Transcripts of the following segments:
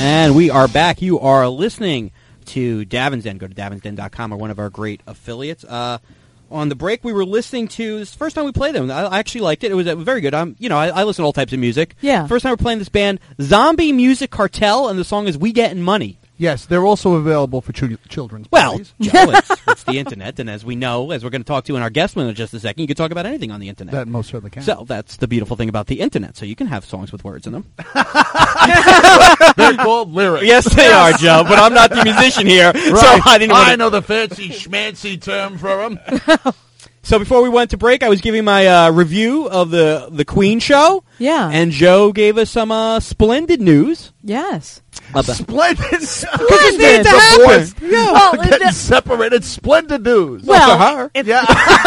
And we are back. You are listening to Davin's Den. Go to davinsden.com or one of our great affiliates. On the break, we were listening to, this is the first time we played them. I actually liked it. It was very good. I listen to all types of music. Yeah. First time we're playing this band, Zombie Music Cartel, and the song is We Gettin' Money. Yes, they're also available for children's Well, parties. Joe, it's the Internet, and as we know, as we're going to talk to in our guest window in just a second, you can talk about anything on the Internet. That most certainly can. So that's the beautiful thing about the Internet. So you can have songs with words in them. They're called lyrics. Yes, they are, Joe, but I'm not the musician here, Right. so I didn't want I know the fancy schmancy term for them. So before we went to break, I was giving my review of the Queen show. Yeah. And Joe gave us some splendid news. Yes. Splendid. Splendid. Divorced. Yeah. Well, Getting separated. Splendid news. Well, for her. Yeah.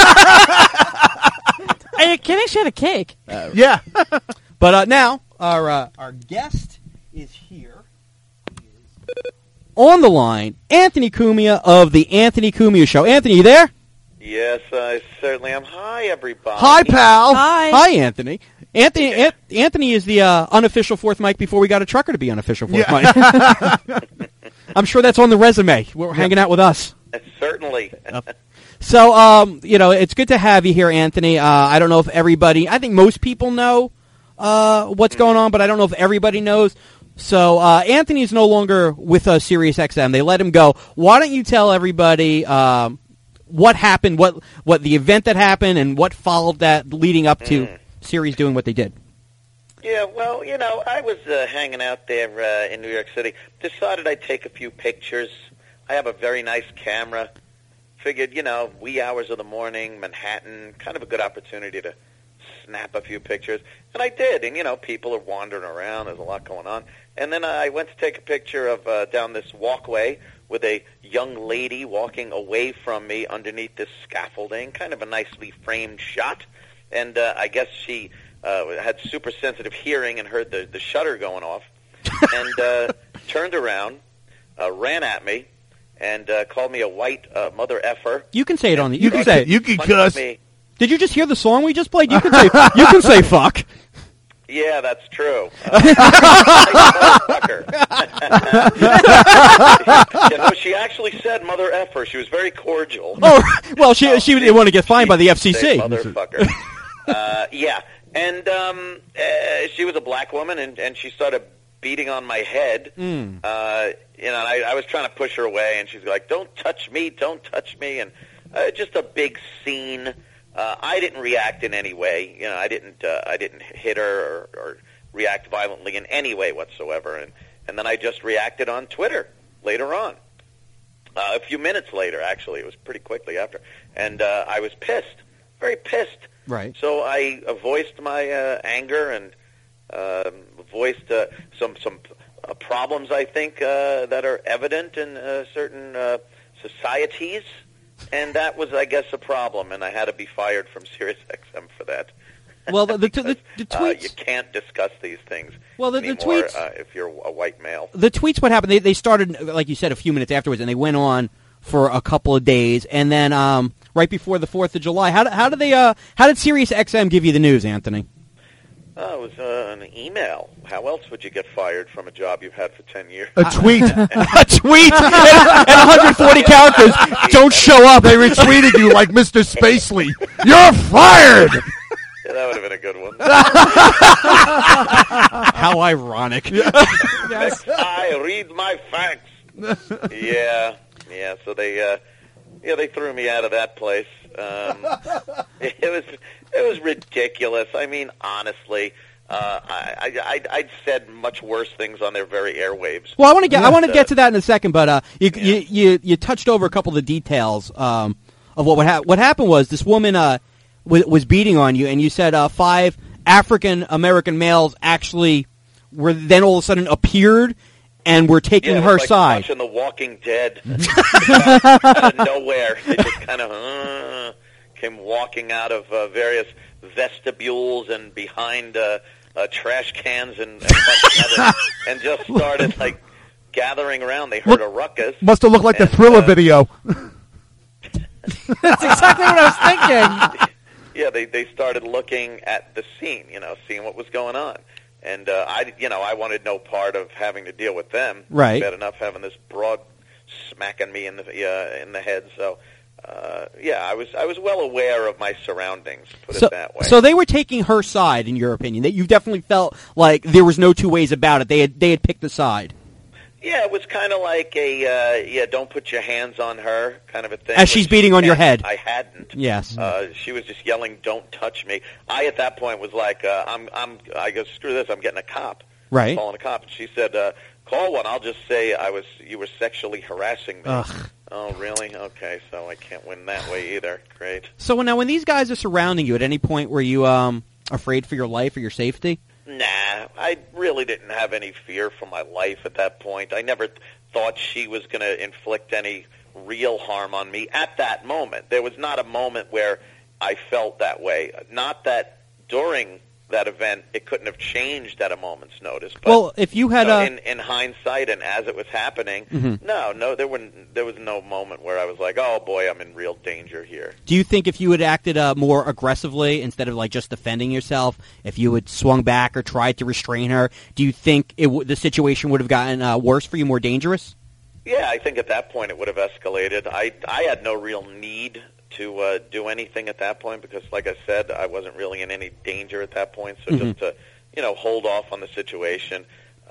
Can I share a cake? Yeah. But now, our guest is here. On the line, Anthony Cumia of The Anthony Cumia Show. Anthony, you there? Yes, I certainly am. Hi, everybody. Hi, pal. Hi, Anthony. Anthony is the unofficial fourth mic before we got a trucker to be unofficial fourth mic. I'm sure that's on the resume. We're hanging out with us. Certainly. So, it's good to have you here, Anthony. I don't know if I think most people know what's going on, but I don't know if everybody knows. So, Anthony is no longer with Sirius XM. They let him go. Why don't you tell everybody what happened, what the event that happened, and what followed that leading up to Sirius doing what they did? Yeah, well, I was hanging out there in New York City. Decided I'd take a few pictures. I have a very nice camera. Figured, wee hours of the morning, Manhattan, kind of a good opportunity to snap a few pictures. And I did. And, people are wandering around. There's a lot going on. And then I went to take a picture of down this walkway with a young lady walking away from me underneath this scaffolding, kind of a nicely framed shot. And I guess she had super sensitive hearing and heard the shutter going off and turned around, ran at me, and called me a white mother effer. You can say it on the. You can say it. You can cuss. Did you just hear the song we just played? You can say. You can say fuck. Yeah, that's true. She actually said mother effer. She was very cordial. Oh, well, she didn't want to get fined by the FCC. Motherfucker. Yeah, and she was a black woman, and she started beating on my head. And I was trying to push her away, and she's like, "Don't touch me, don't touch me," and just a big scene. I didn't react in any way. I didn't hit her or react violently in any way whatsoever. And then I just reacted on Twitter later on. A few minutes later, actually. It was pretty quickly after. And I was pissed, very pissed. Right. So I voiced my anger and voiced some problems, I think, that are evident in certain societies. And that was, I guess, a problem, and I had to be fired from SiriusXM for that. Well, the tweets... you can't discuss these things anymore tweets, if you're a white male. The tweets, what happened, they started, like you said, a few minutes afterwards, and they went on for a couple of days, and then right before the 4th of July, how did SiriusXM give you the news, Anthony? It was an email. How else would you get fired from a job you've had for 10 years? A tweet. A tweet and 140 characters. Don't show up. They retweeted you like Mr. Spacely. You're fired! Yeah, that would have been a good one. How ironic. Yes. I read my facts. Yeah. So they threw me out of that place. It was ridiculous. I mean, honestly, I'd said much worse things on their very airwaves. Well, I want to get to that in a second, but you touched over a couple of the details of what happened was this woman was beating on you, and you said 5 African American males actually were then all of a sudden appeared and were taking her like side. Watching The Walking Dead out of nowhere, they just kind of came walking out of various vestibules and behind trash cans and just started like gathering around. They heard a ruckus. Must have looked like the Thriller video. That's exactly what I was thinking. Yeah, they started looking at the scene, seeing what was going on. And I wanted no part of having to deal with them. Right. Bad enough having this broad smacking me in the head. So, I was well aware of my surroundings. Put it that way. So they were taking her side, in your opinion. That you definitely felt like there was no two ways about it. They had picked a side. Yeah, it was kind of like don't put your hands on her kind of a thing. As she's beating on your head. I hadn't. Yes. She was just yelling, "Don't touch me." I at that point was like, I go, screw this, I'm getting a cop. Right. I'm calling a cop. And she said, call one. I'll just say you were sexually harassing me. Ugh. Oh, really? Okay, so I can't win that way either. Great. So now when these guys are surrounding you, at any point were you afraid for your life or your safety? Nah, I really didn't have any fear for my life at that point. I never thought she was going to inflict any real harm on me at that moment. There was not a moment where I felt that way. Not that during that event it couldn't have changed at a moment's notice. But, well, if you had in hindsight and as it was happening, no, there was no moment where I was like, oh boy, I'm in real danger here. Do you think if you had acted more aggressively instead of like just defending yourself, if you had swung back or tried to restrain her, do you think the situation would have gotten worse for you, more dangerous? Yeah, I think at that point it would have escalated. I had no real need to do anything at that point because, like I said, I wasn't really in any danger at that point. So just to, hold off on the situation,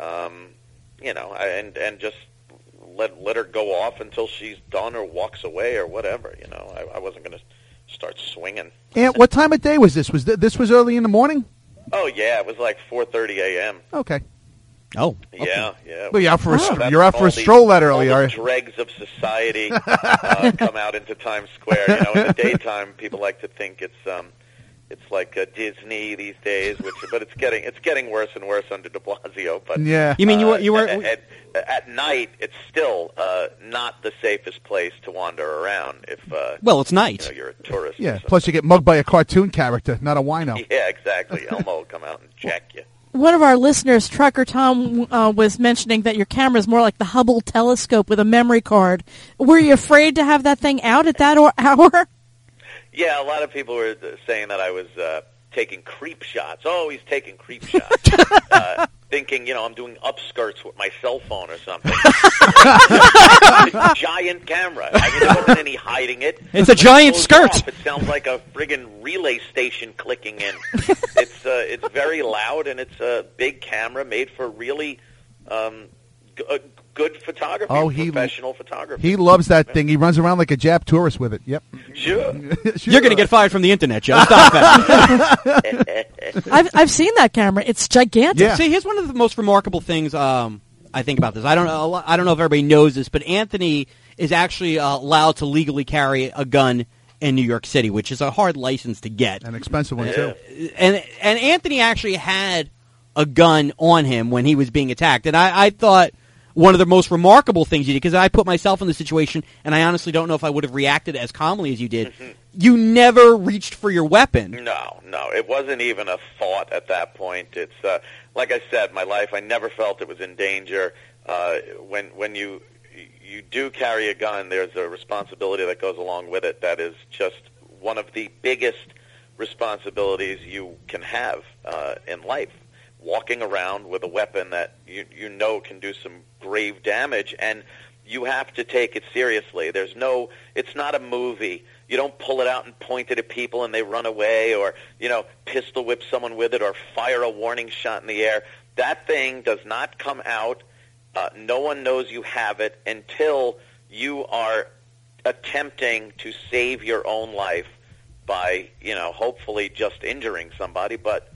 and just let her go off until she's done or walks away or whatever. I wasn't going to start swinging. And what time of day was this? This was early in the morning? Oh yeah, it was like 4:30 a.m. Okay. Oh, okay. Yeah. Well, you're out for You're out for a stroll that early, all are the you? dregs of society come out into Times Square. In the daytime, people like to think it's like Disney these days, but it's getting worse and worse under De Blasio. But yeah, you mean you were at night? It's still not the safest place to wander around. If well, it's night. You're a tourist. Yeah. Plus, you get mugged by a cartoon character, not a wino. Yeah, exactly. Elmo will come out and jack you. One of our listeners, Trucker Tom, was mentioning that your camera is more like the Hubble telescope with a memory card. Were you afraid to have that thing out at that hour? Yeah, a lot of people were saying that I was taking creep shots. Oh, he's taking creep shots. Thinking, I'm doing upskirts with my cell phone or something. It's a giant camera. There wasn't any hiding it. It's a giant skirt. Off, it sounds like a friggin' relay station clicking in. It's very loud, and it's a big camera made for really good photography, professional photography. He loves that thing. He runs around like a Jap tourist with it. Yep. Sure. You're going to get fired from the internet, Joe. Stop that. I've seen that camera. It's gigantic. Yeah. See, here's one of the most remarkable things I think about this. I don't know if everybody knows this, but Anthony is actually allowed to legally carry a gun in New York City, which is a hard license to get. An expensive one, too. And Anthony actually had a gun on him when he was being attacked. And I thought one of the most remarkable things you did, because I put myself in the situation, and I honestly don't know if I would have reacted as calmly as you did. You never reached for your weapon. No, it wasn't even a thought at that point. It's like I said, my life, I never felt it was in danger. When you do carry a gun, there's a responsibility that goes along with it that is just one of the biggest responsibilities you can have in life. Walking around with a weapon that you know can do some grave damage, and you have to take it seriously. It's not a movie. You don't pull it out and point it at people and they run away, or pistol whip someone with it, or fire a warning shot in the air. That thing does not come out. No one knows you have it until you are attempting to save your own life by hopefully just injuring somebody, but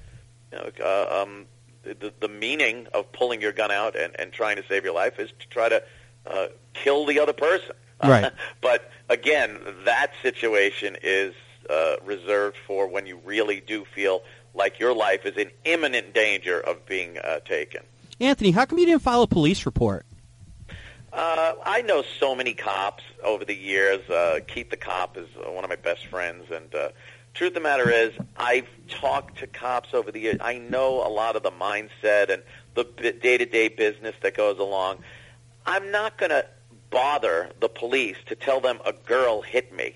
the meaning of pulling your gun out and trying to save your life is to try to kill the other person. Right. But again, that situation is reserved for when you really do feel like your life is in imminent danger of being taken. Anthony, how come you didn't file a police report? I know so many cops over the years. Keith the cop is one of my best friends, and truth of the matter is, I've talked to cops over the years. I know a lot of the mindset and the day-to-day business that goes along. I'm not going to bother the police to tell them a girl hit me.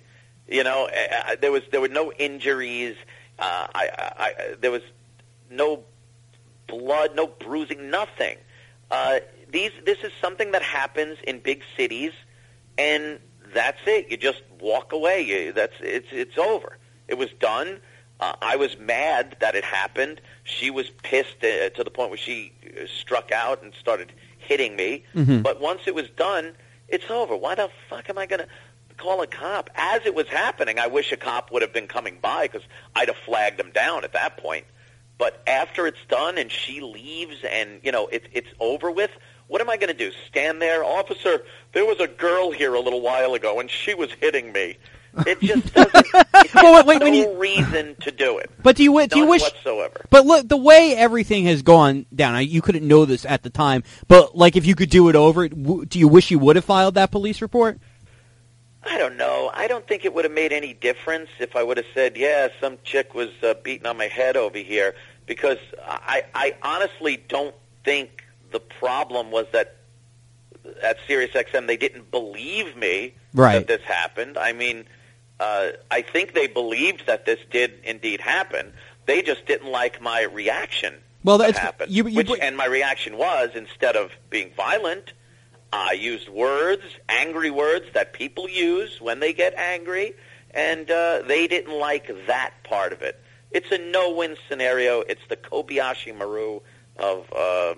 There were no injuries. There was no blood, no bruising, nothing. This is something that happens in big cities, and that's it. You just walk away. It's over. It was done. I was mad that it happened. She was pissed to the point where she struck out and started hitting me. Mm-hmm. But once it was done, it's over. Why the fuck am I going to call a cop? As it was happening, I wish a cop would have been coming by because I'd have flagged him down at that point. But after it's done and she leaves and, it's over with, what am I going to do? Stand there? Officer, there was a girl here a little while ago and she was hitting me. It just doesn't. No reason to do it. But do you wish whatsoever? But look, the way everything has gone down, you couldn't know this at the time. But like, if you could do it over, do you wish you would have filed that police report? I don't know. I don't think it would have made any difference if I would have said, "Yeah, some chick was beating on my head over here," because I honestly don't think the problem was that at SiriusXM they didn't believe me that this happened. I mean. I think they believed that this did indeed happen. They just didn't like my reaction. Well, that happened. And my reaction was, instead of being violent, I used angry words that people use when they get angry, and they didn't like that part of it. It's a no-win scenario. It's the Kobayashi Maru of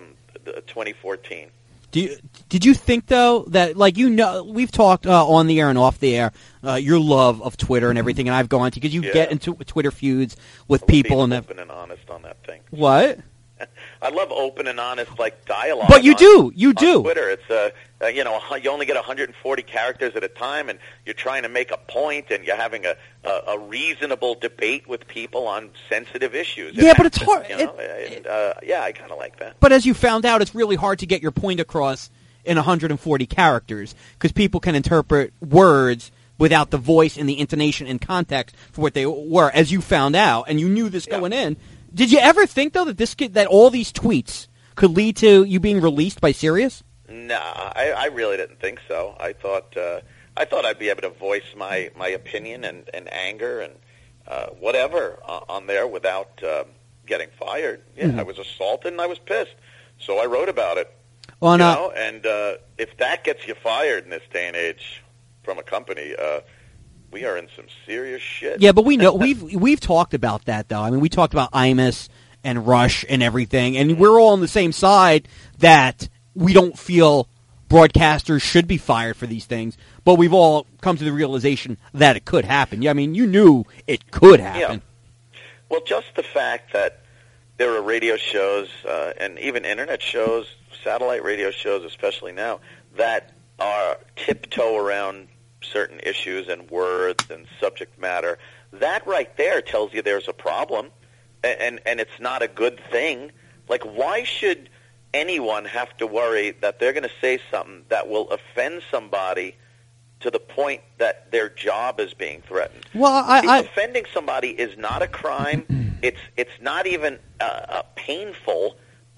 2014. Did you think, though, that, we've talked on the air and off the air, your love of Twitter and everything, and I've gone to, because you get into Twitter feuds with people. Being open and honest on that thing. What? I love open and honest, dialogue. But you do. On Twitter, it's, you only get 140 characters at a time, and you're trying to make a point, and you're having a reasonable debate with people on sensitive issues. Yeah, but it's hard. Yeah, I kind of like that. But as you found out, it's really hard to get your point across in 140 characters, because people can interpret words without the voice and the intonation and context for what they were, as you found out, and you knew this going in. Did you ever think, though, that all these tweets could lead to you being released by Sirius? No, I really didn't think so. I thought I'd be able to voice my opinion and anger and whatever on there without getting fired. Yeah, I was assaulted and I was pissed, so I wrote about it. Well, and if that gets you fired in this day and age from a company, we are in some serious shit. Yeah, but we know we've talked about that, though. I mean, we talked about Imus and Rush and everything, and we're all on the same side that we don't feel broadcasters should be fired for these things, but we've all come to the realization that it could happen. Yeah, I mean, you knew it could happen. Yeah. Well, just the fact that there are radio shows and even internet shows, satellite radio shows especially now, that are tiptoe around certain issues and words and subject matter, that right there tells you there's a problem, and it's not a good thing. Why should anyone have to worry that they're going to say something that will offend somebody to the point that their job is being threatened? Well, offending somebody is not a crime. It's not even painful,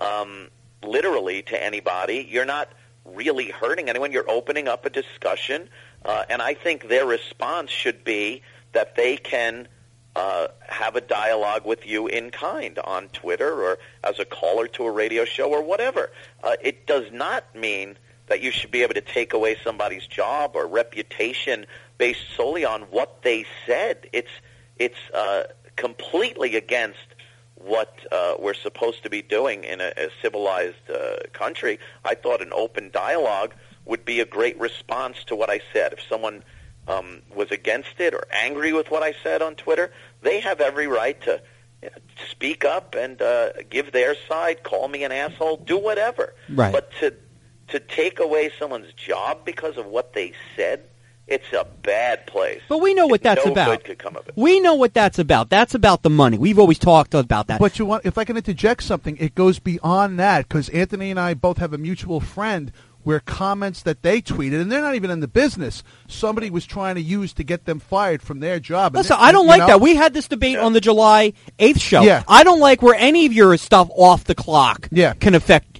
literally, to anybody. You're not really hurting anyone. You're opening up a discussion. And I think their response should be that they can have a dialogue with you in kind on Twitter or as a caller to a radio show or whatever. It does not mean that you should be able to take away somebody's job or reputation based solely on what they said. It's completely against what we're supposed to be doing in a civilized country. I thought an open dialogue would be a great response to what I said. If someone was against it or angry with what I said on Twitter, they have every right to speak up and give their side, call me an asshole, do whatever. Right. But to take away someone's job because of what they said, it's a bad place. But we know what that's about. No good could come of it. We know what that's about. That's about the money. We've always talked about that. But if I can interject something, it goes beyond that, because Anthony and I both have a mutual friend where comments that they tweeted, and they're not even in the business, somebody was trying to use to get them fired from their job. Listen, I don't like that. We had this debate on the July 8th show. Yeah. I don't like where any of your stuff off the clock can affect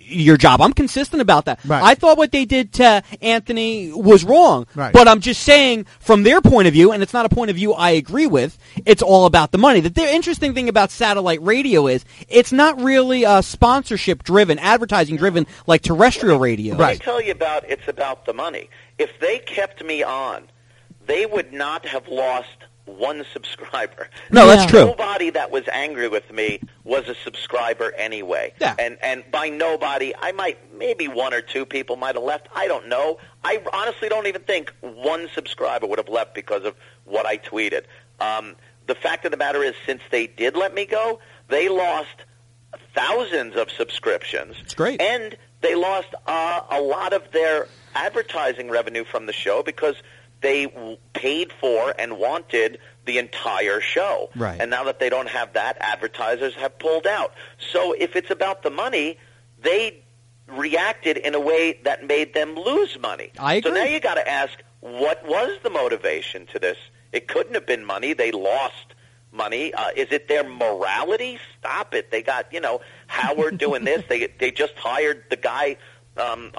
your job. I'm consistent about that. Right. I thought what they did to Anthony was wrong, Right. but I'm just saying from their point of view, and it's not a point of view I agree with, it's all about the money. The interesting thing about satellite radio is it's not really sponsorship-driven, advertising-driven like terrestrial radio. Let me tell you it's about the money. If they kept me on, they would not have lost one subscriber. No, that's true. Nobody that was angry with me was a subscriber anyway. Yeah. And by nobody, maybe one or two people might have left. I don't know. I honestly don't even think one subscriber would have left because of what I tweeted. The fact of the matter is, since they did let me go, they lost thousands of subscriptions. It's great. And they lost a lot of their advertising revenue from the show because they paid for and wanted the entire show. Right. And now that they don't have that, advertisers have pulled out. So if it's about the money, they reacted in a way that made them lose money. I agree. So now you got to ask, what was the motivation to this? It couldn't have been money. They lost money. Is it their morality? Stop it. They got, Howard doing this. They just hired the guy from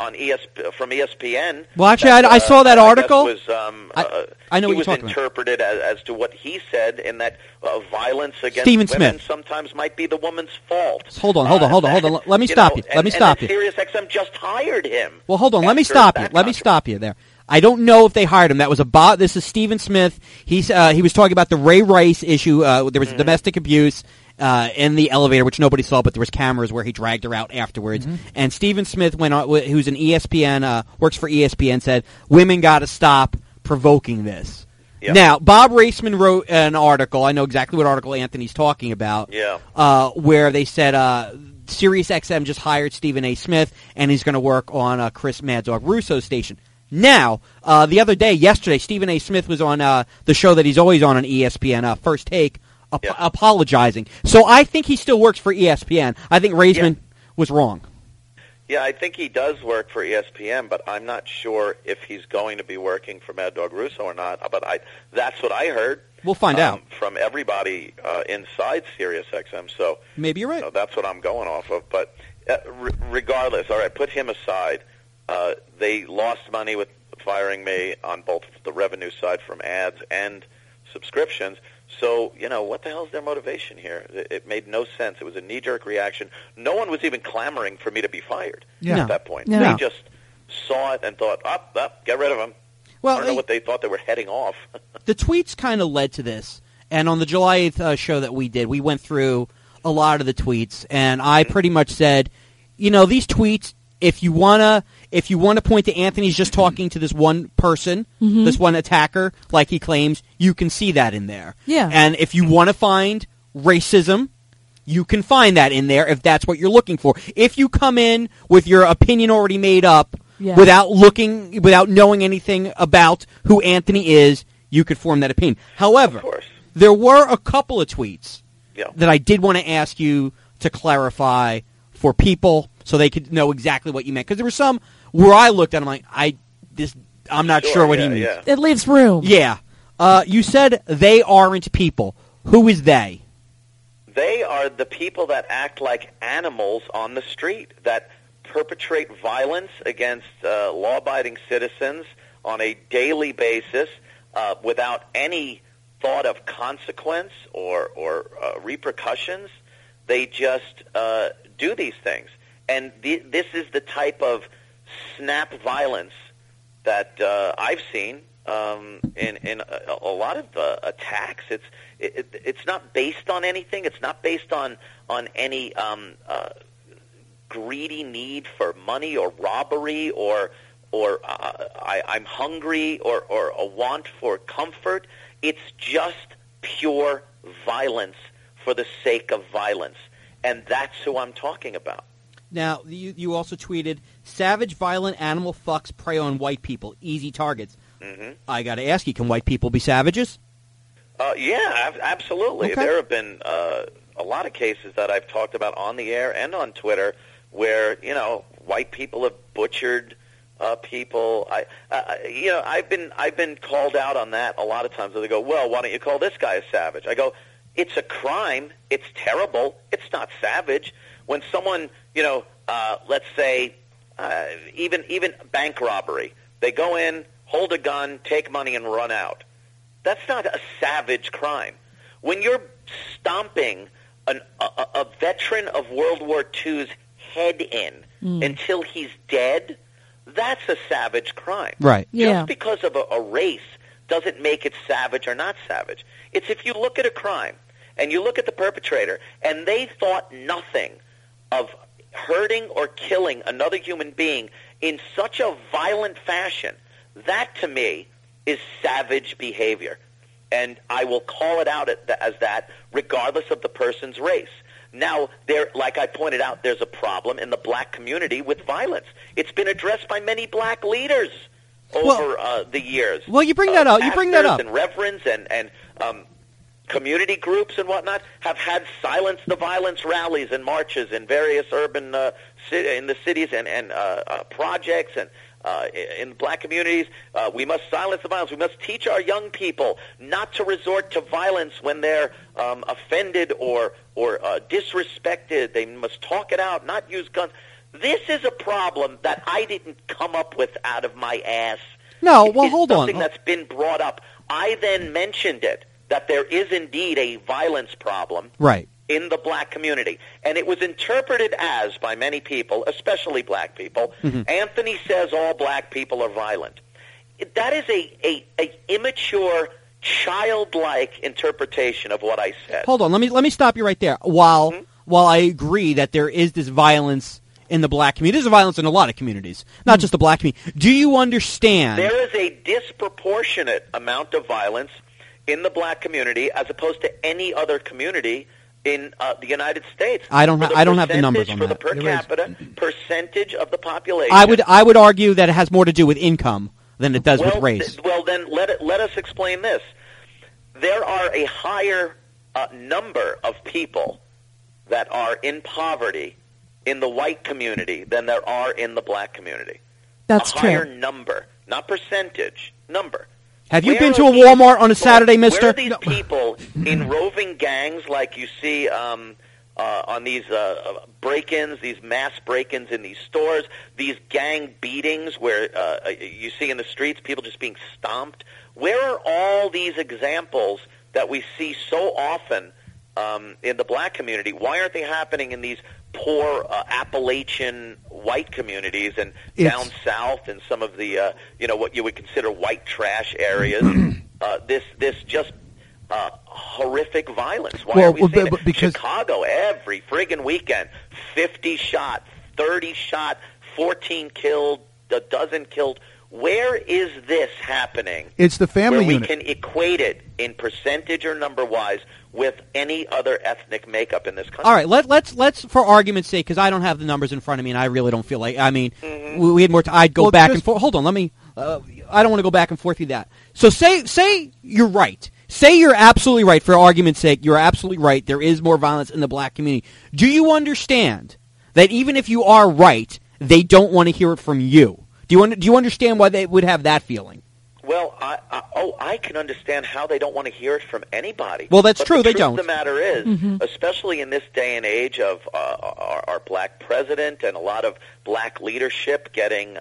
ESPN. Well, actually, I saw that article. I know what you're talking about. He was interpreted as to what he said in that violence against Stephen women Smith. sometimes might be the woman's fault. Hold on. Let me stop you. Let me stop you. Sirius XM just hired him. Well, hold on. Let me stop you there. I don't know if they hired him. That was This is Stephen Smith. He was talking about the Ray Rice issue. There was domestic abuse in the elevator, which nobody saw, but there was cameras where he dragged her out afterwards. And Stephen Smith went on, who's an ESPN, works for ESPN, said women got to stop provoking this. Yep. Now, Bob Raceman wrote an article. I know exactly what article Anthony's talking about. Yeah. Where they said Sirius XM just hired Stephen A. Smith, and he's going to work on Chris Mad Dog Russo's station. Now, yesterday, Stephen A. Smith was on the show that he's always on ESPN, First Take, apologizing. So I think he still works for ESPN. I think Raisman was wrong. Yeah, I think he does work for ESPN, but I'm not sure if he's going to be working for Mad Dog Russo or not. But that's what I heard. We'll find out from everybody inside Sirius XM. So maybe you're right. That's what I'm going off of. But regardless, all right, put him aside. They lost money with firing me on both the revenue side from ads and subscriptions. So, what the hell's their motivation here? It made no sense. It was a knee-jerk reaction. No one was even clamoring for me to be fired at that point. No. They just saw it and thought, get rid of him. Well, I don't know what they thought they were heading off. The tweets kind of led to this. And on the July 8th show that we did, we went through a lot of the tweets. And I pretty much said, these tweets, if you want to point to Anthony's just talking to this one person, this one attacker, like he claims, you can see that in there. Yeah. And if you want to find racism, you can find that in there if that's what you're looking for. If you come in with your opinion already made up without knowing anything about who Anthony is, you could form that opinion. However, there were a couple of tweets that I did want to ask you to clarify for people so they could know exactly what you meant. Because there were some where I looked at them like, I'm not sure what he means. Yeah. It leaves room. Yeah. You said they aren't people. Who is they? They are the people that act like animals on the street, that perpetrate violence against law-abiding citizens on a daily basis without any thought of consequence or repercussions. They just do these things. And this is the type of snap violence that I've seen in a lot of attacks. It's not based on anything. It's not based on any greedy need for money or robbery or I'm hungry or a want for comfort. It's just pure violence for the sake of violence. And that's who I'm talking about. Now, you also tweeted, savage, violent animal fucks prey on white people. Easy targets. Mm-hmm. I got to ask you, can white people be savages? Yeah, absolutely. Okay. There have been a lot of cases that I've talked about on the air and on Twitter where, white people have butchered people. I've been called out on that a lot of times. Where they go, well, why don't you call this guy a savage? I go, it's a crime. It's terrible. It's not savage. When someone, let's say even bank robbery. They go in, hold a gun, take money, and run out. That's not a savage crime. When you're stomping a veteran of World War II's head in until he's dead, that's a savage crime. Right. Yeah. Just because of a race doesn't make it savage or not savage. It's if you look at a crime and you look at the perpetrator and they thought nothing of hurting or killing another human being in such a violent fashion, that to me is savage behavior. And I will call it out as that regardless of the person's race. Now, like I pointed out, there's a problem in the black community with violence. It's been addressed by many black leaders over the years. Well, you bring that up. You bring that up. And reverends and community groups and whatnot have had silence the violence rallies and marches in various urban in the cities and projects and in black communities. We must silence the violence. We must teach our young people not to resort to violence when they're offended or disrespected. They must talk it out, not use guns. This is a problem that I didn't come up with out of my ass. No, well, hold on. Something that's been brought up. I then mentioned it, that there is indeed a violence problem Right. in the black community. And it was interpreted as, by many people, especially black people, Anthony says all black people are violent. That is a immature, childlike interpretation of what I said. Hold on. Let me stop you right there. While I agree that there is this violence in the black community, there's violence in a lot of communities, not just the black community. Do you understand? There is a disproportionate amount of violence in the black community as opposed to any other community in the United States. I don't have the numbers on for that. the per capita percentage of the population. I would argue that it has more to do with income than it does with race. Well, then let us explain this. There are a higher number of people that are in poverty in the white community than there are in the black community. That's a higher true. number, not percentage, number. Have you Where been are to a these Walmart on a people- Saturday, mister? Where are these people in roving gangs like you see on these break-ins, these mass break-ins in these stores, these gang beatings where you see in the streets people just being stomped? Where are all these examples that we see so often in the black community? Why aren't they happening in these poor Appalachian white communities and down south and some of the what you would consider white trash areas? This just horrific violence. Why are we seeing it? Because Chicago every friggin' weekend, 50 shot, 30 shot, 14 killed, a dozen killed. Where is this happening? it's the family where we unit. can equate it in percentage or number-wise with any other ethnic makeup in this country. All right, let's for argument's sake, because I don't have the numbers in front of me, and I really don't feel like. I mean, we had more. I'd go back and forth. Hold on, let me. I don't want to go back and forth with that. So say you're right. Say you're absolutely right. For argument's sake, you're absolutely right. There is more violence in the black community. Do you understand that even if you are right, they don't want to hear it from you? Do you understand why they would have that feeling? Well, I can understand how they don't want to hear it from anybody. Well, that's but true. They the don't. The matter is, especially in this day and age of our black president and a lot of black leadership getting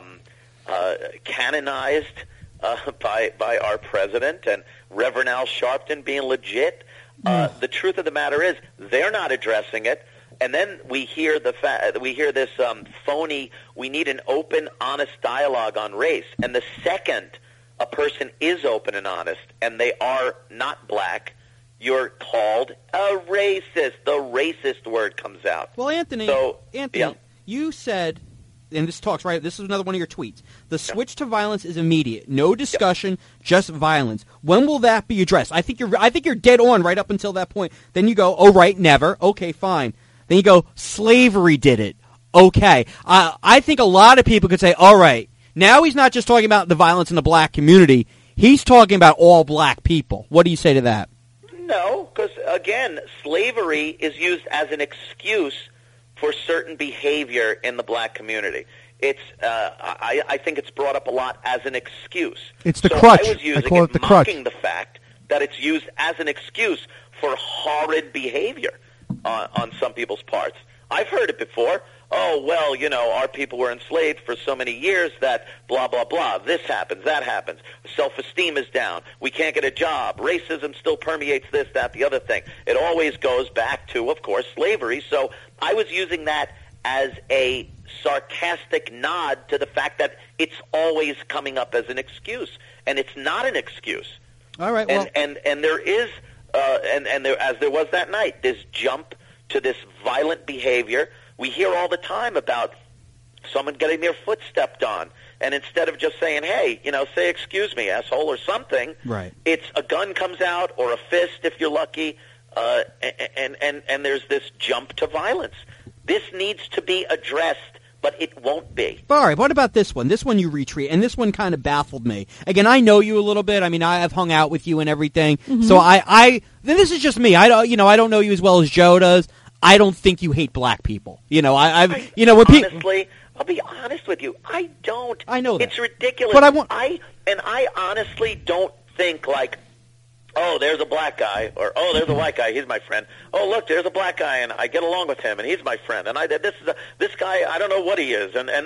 canonized by our president and Reverend Al Sharpton being legit, the truth of the matter is they're not addressing it. And then we hear this phony. We need an open, honest dialogue on race. And the second a person is open and honest, and they are not black, you're called a racist. The racist word comes out. Well, Anthony, yeah. You said, and this talks right. This is another one of your tweets. The switch to violence is immediate. No discussion, just violence. When will that be addressed? I think you're dead on right up until that point. Then you go, oh right, never. Okay, fine. Then you go, slavery did it. Okay. I think a lot of people could say, all right, now he's not just talking about the violence in the black community. He's talking about all black people. What do you say to that? No, because, again, slavery is used as an excuse for certain behavior in the black community. It's I think it's brought up a lot as an excuse. It's the so crutch. I was using I call it the crutch. mocking the fact that it's used as an excuse for horrid behavior on some people's parts. I've heard it before. Oh, well, our people were enslaved for so many years that blah, blah, blah. This happens, that happens. Self-esteem is down. We can't get a job. Racism still permeates this, that, the other thing. It always goes back to, of course, slavery. So I was using that as a sarcastic nod to the fact that it's always coming up as an excuse. And it's not an excuse. All right, well. And there is, as there was that night, this jump to this violent behavior. We hear all the time about someone getting their foot stepped on, and instead of just saying, hey, say excuse me, asshole, or something, right. It's a gun comes out or a fist if you're lucky, and there's this jump to violence. This needs to be addressed, but it won't be. All right, what about this one? This one you retweet, and this one kind of baffled me. Again, I know you a little bit. I mean, I have hung out with you and everything, so this is just me. I don't know you as well as Joe does. I don't think you hate black people. Honestly, I'll be honest with you. I don't. I know that. It's ridiculous. But I honestly don't think like, oh, there's a black guy, or oh, there's a white guy, he's my friend. Oh, look, there's a black guy, and I get along with him, and he's my friend. And this guy, I don't know what he is, and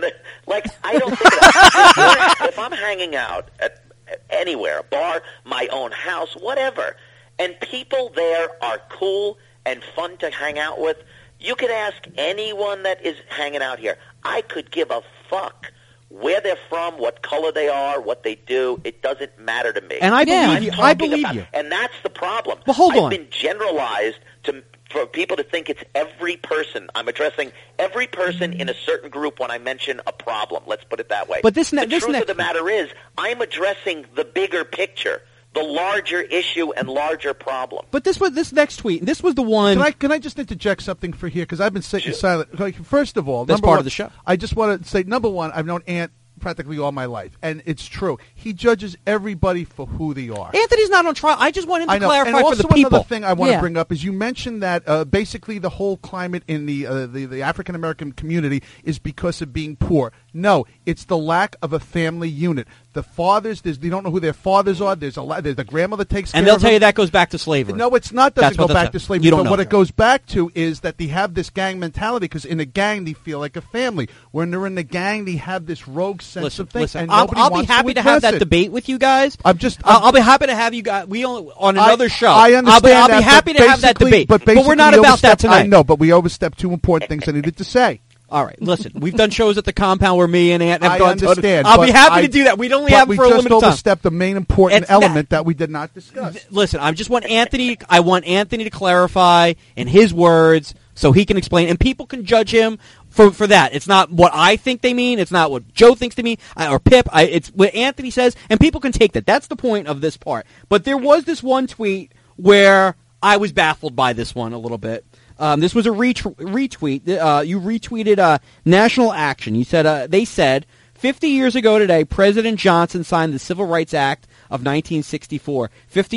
I don't think that. If I'm hanging out at anywhere, a bar, my own house, whatever, and people there are cool and fun to hang out with, you could ask anyone that is hanging out here. I could give a fuck where they're from, what color they are, what they do. It doesn't matter to me. And I believe you. I believe you. And that's the problem. Well, hold on. I've been generalized for people to think it's every person. I'm addressing every person in a certain group when I mention a problem. Let's put it that way. But the truth of the matter is, I'm addressing the bigger picture, the larger issue and larger problem. But this next tweet, this was the one. Can I just interject something for here, because I've been sitting silent. Like, first of all, that's part of the show. I just want to say, number one, I've known Ant practically all my life, and it's true. He judges everybody for who they are. Anthony's not on trial. I just want him to clarify and also for the people. Another thing I want to bring up is you mentioned that basically the whole climate in the African American community is because of being poor. No, it's the lack of a family unit. The fathers, they don't know who their fathers are. There's the grandmother takes care of them. And they'll tell you that goes back to slavery. No, it's not. Doesn't go back to slavery. You don't know. What it goes back to is that they have this gang mentality, because in a gang they feel like a family. When they're in the gang, they have this rogue sense of things. Listen, and I'll be happy to have that debate with you guys. I'll be happy to have you guys. On another show. I understand. I'll be happy to have that debate. But we're not about that tonight. I know, but we overstepped two important things I needed to say. All right, listen. We've done shows at the compound where me and Ant have gone. I understand. I'll be happy to do that. We'd only have it for a limited time. We just overstepped the main important element that we did not discuss. Listen, I just want Anthony. I want Anthony to clarify in his words so he can explain, and people can judge him for that. It's not what I think they mean. It's not what Joe thinks they mean, or Pip. It's what Anthony says, and people can take that. That's the point of this part. But there was this one tweet where I was baffled by this one a little bit. This was a retweet. You retweeted National Action. You said they said 50 years ago today, President Johnson signed the Civil Rights Act of 1964. 50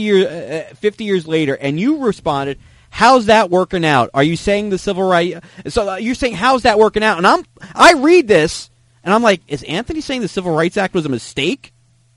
years later, and you responded, "How's that working out? Are you saying the civil right? So you're saying how's that working out?" And I read this and I'm like, is Anthony saying the Civil Rights Act was a mistake?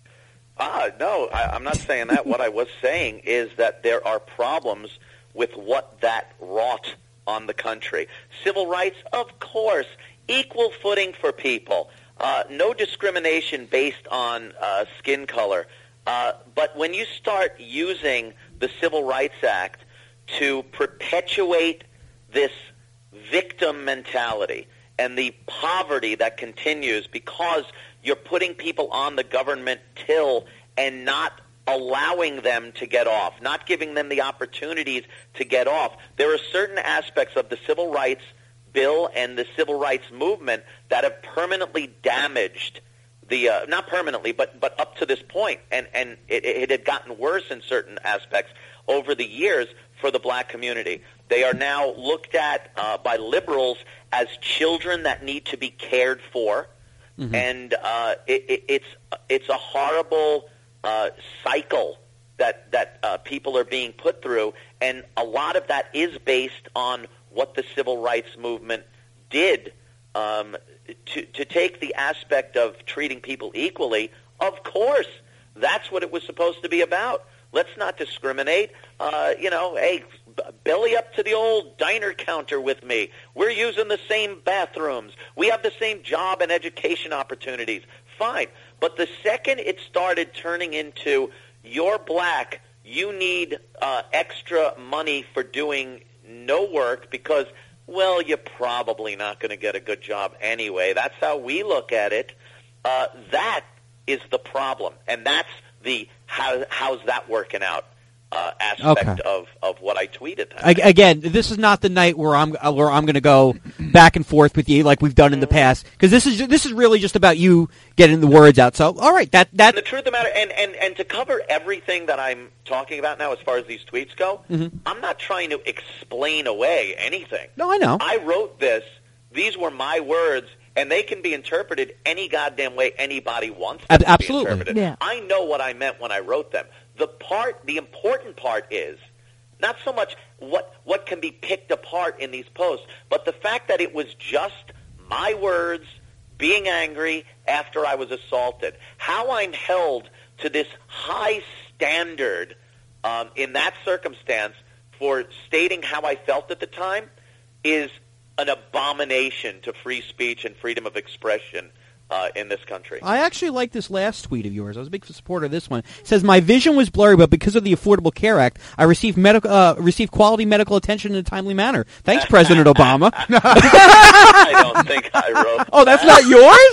No, I'm not saying that. What I was saying is that there are problems with what that wrought on the country. Civil rights, of course, equal footing for people, no discrimination based on skin color. But when you start using the Civil Rights Act to perpetuate this victim mentality and the poverty that continues because you're putting people on the government till and not allowing them to get off, not giving them the opportunities to get off. There are certain aspects of the Civil Rights Bill and the Civil Rights Movement that have permanently damaged the, not permanently, but up to this point, and it had gotten worse in certain aspects over the years for the black community. They are now looked at by liberals as children that need to be cared for, and it's a horrible cycle that people are being put through, and a lot of that is based on what the civil rights movement did to take the aspect of treating people equally. Of course, that's what it was supposed to be about. Let's not discriminate. Hey, belly up to the old diner counter with me. We're using the same bathrooms. We have the same job and education opportunities. Fine. But the second it started turning into, you're black, you need extra money for doing no work because, well, you're probably not going to get a good job anyway. That's how we look at it. That is the problem, and that's the how's that working out aspect of what I tweeted. Again, this is not the night where I'm going to go back and forth with you like we've done in the past, because this is really just about you getting the words out. So, all right, that and the truth of the matter, and to cover everything that I'm talking about now, as far as these tweets go, I'm not trying to explain away anything. No, I know. I wrote this. These were my words. And they can be interpreted any goddamn way anybody wants them to be interpreted. Yeah. I know what I meant when I wrote them. The important part is not so much what can be picked apart in these posts, but the fact that it was just my words being angry after I was assaulted. How I'm held to this high standard in that circumstance for stating how I felt at the time is an abomination to free speech and freedom of expression in this country. I actually like this last tweet of yours. I was a big supporter of this one. It says, my vision was blurry, but because of the Affordable Care Act, I received quality medical attention in a timely manner. Thanks, President Obama. I don't think I wrote Oh, that's not yours?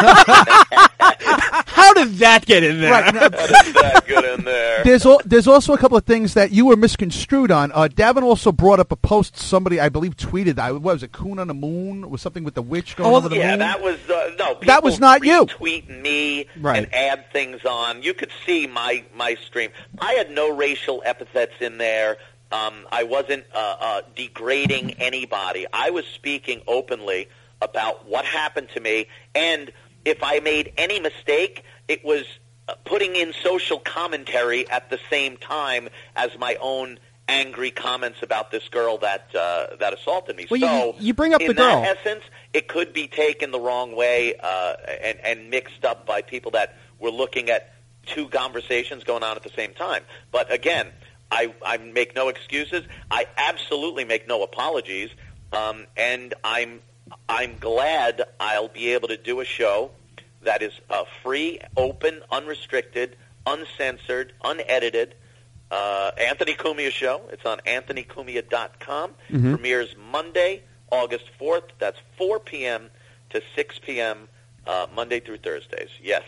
Oh. How did that get in there? Right. How did that get in there? There's also a couple of things that you were misconstrued on. Davin also brought up a post somebody, I believe, tweeted. What was it, Coon on the Moon? Was something with the witch going over the moon? Yeah, that was, no. That was not you. Tweet me Right. and add things on. You could see my stream. I had no racial epithets in there. I wasn't degrading anybody. I was speaking openly about what happened to me, and if I made any mistake, it was putting in social commentary at the same time as my own angry comments about this girl that assaulted me. Well, so you bring up the girl. In that essence, it could be taken the wrong way and mixed up by people that were looking at two conversations going on at the same time. But again, I make no excuses. I absolutely make no apologies, and I'm glad I'll be able to do a show that is free, open, unrestricted, uncensored, unedited. Anthony Cumia Show. It's on anthonycumia.com. Premieres Monday, August 4th. That's 4 p.m. to 6 p.m. Monday through Thursdays. Yes.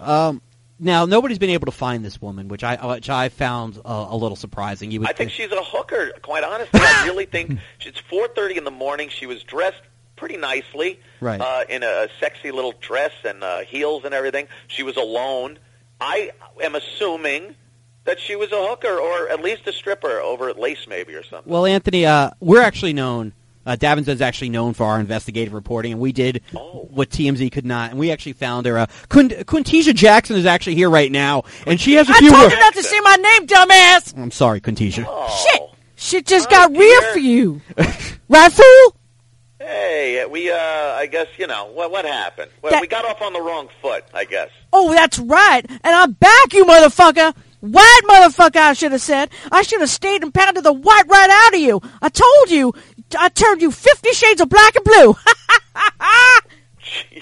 Now, nobody's been able to find this woman, which I found a little surprising. I think she's a hooker, quite honestly. I really think it's 4:30 in the morning. She was dressed pretty nicely, right, in a sexy little dress and heels and everything. She was alone. I am assuming that she was a hooker or at least a stripper over at Lace maybe or something. Well, Anthony, we're actually known, Davin's is actually known for our investigative reporting, and we did what TMZ could not, and we actually found her. Quintisha Jackson is actually here right now, and she has a few... I told you not to say my name, dumbass! I'm sorry, Quintisha. Oh. Shit just got real for you. Right, fool? Hey, I guess, what happened? Well, we got off on the wrong foot, I guess. Oh, that's right. And I'm back, you motherfucker. White motherfucker, I should have said. I should have stayed and pounded the white right out of you. I told you. I turned you 50 shades of black and blue. Jeez.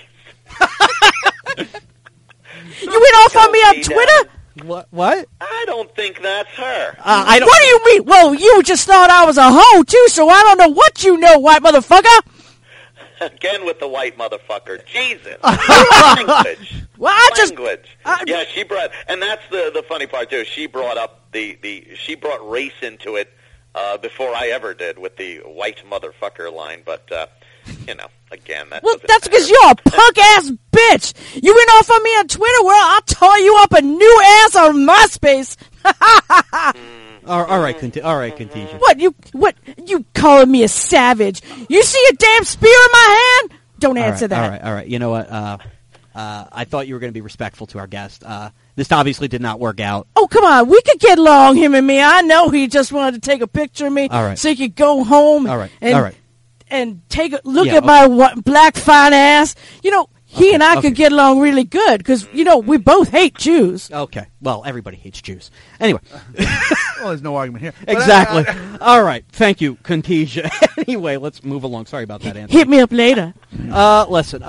You went off on me on Twitter? What? I don't think that's her. I don't. What do you mean? Well, you just thought I was a hoe, too, so I don't know what you know, white motherfucker. Again with the white motherfucker. Jesus. Language. Well, Language. Yeah, she brought, and that's the funny part, too. She brought up she brought race into it before I ever did with the white motherfucker line, but, again, that well, doesn't that's because matter. you're a punk-ass bitch. You went off on me on Twitter, well, I'll tore you up a new ass on MySpace. All right, Quintisha. What, you calling me a savage? You see a damn spear in my hand? Don't answer that. All right. You know what? I thought you were going to be respectful to our guest. This obviously did not work out. Oh, come on. We could get along, him and me. I know he just wanted to take a picture of me so he could go home All right. and take a look at my black fine ass. he and I okay. could get along really good because, we both hate Jews. Okay. Well, everybody hates Jews. Anyway. Well, there's no argument here. But, Exactly. All right. Thank you, Contisia. Anyway, let's move along. Sorry about that, Anthony. Hit me up later. Listen.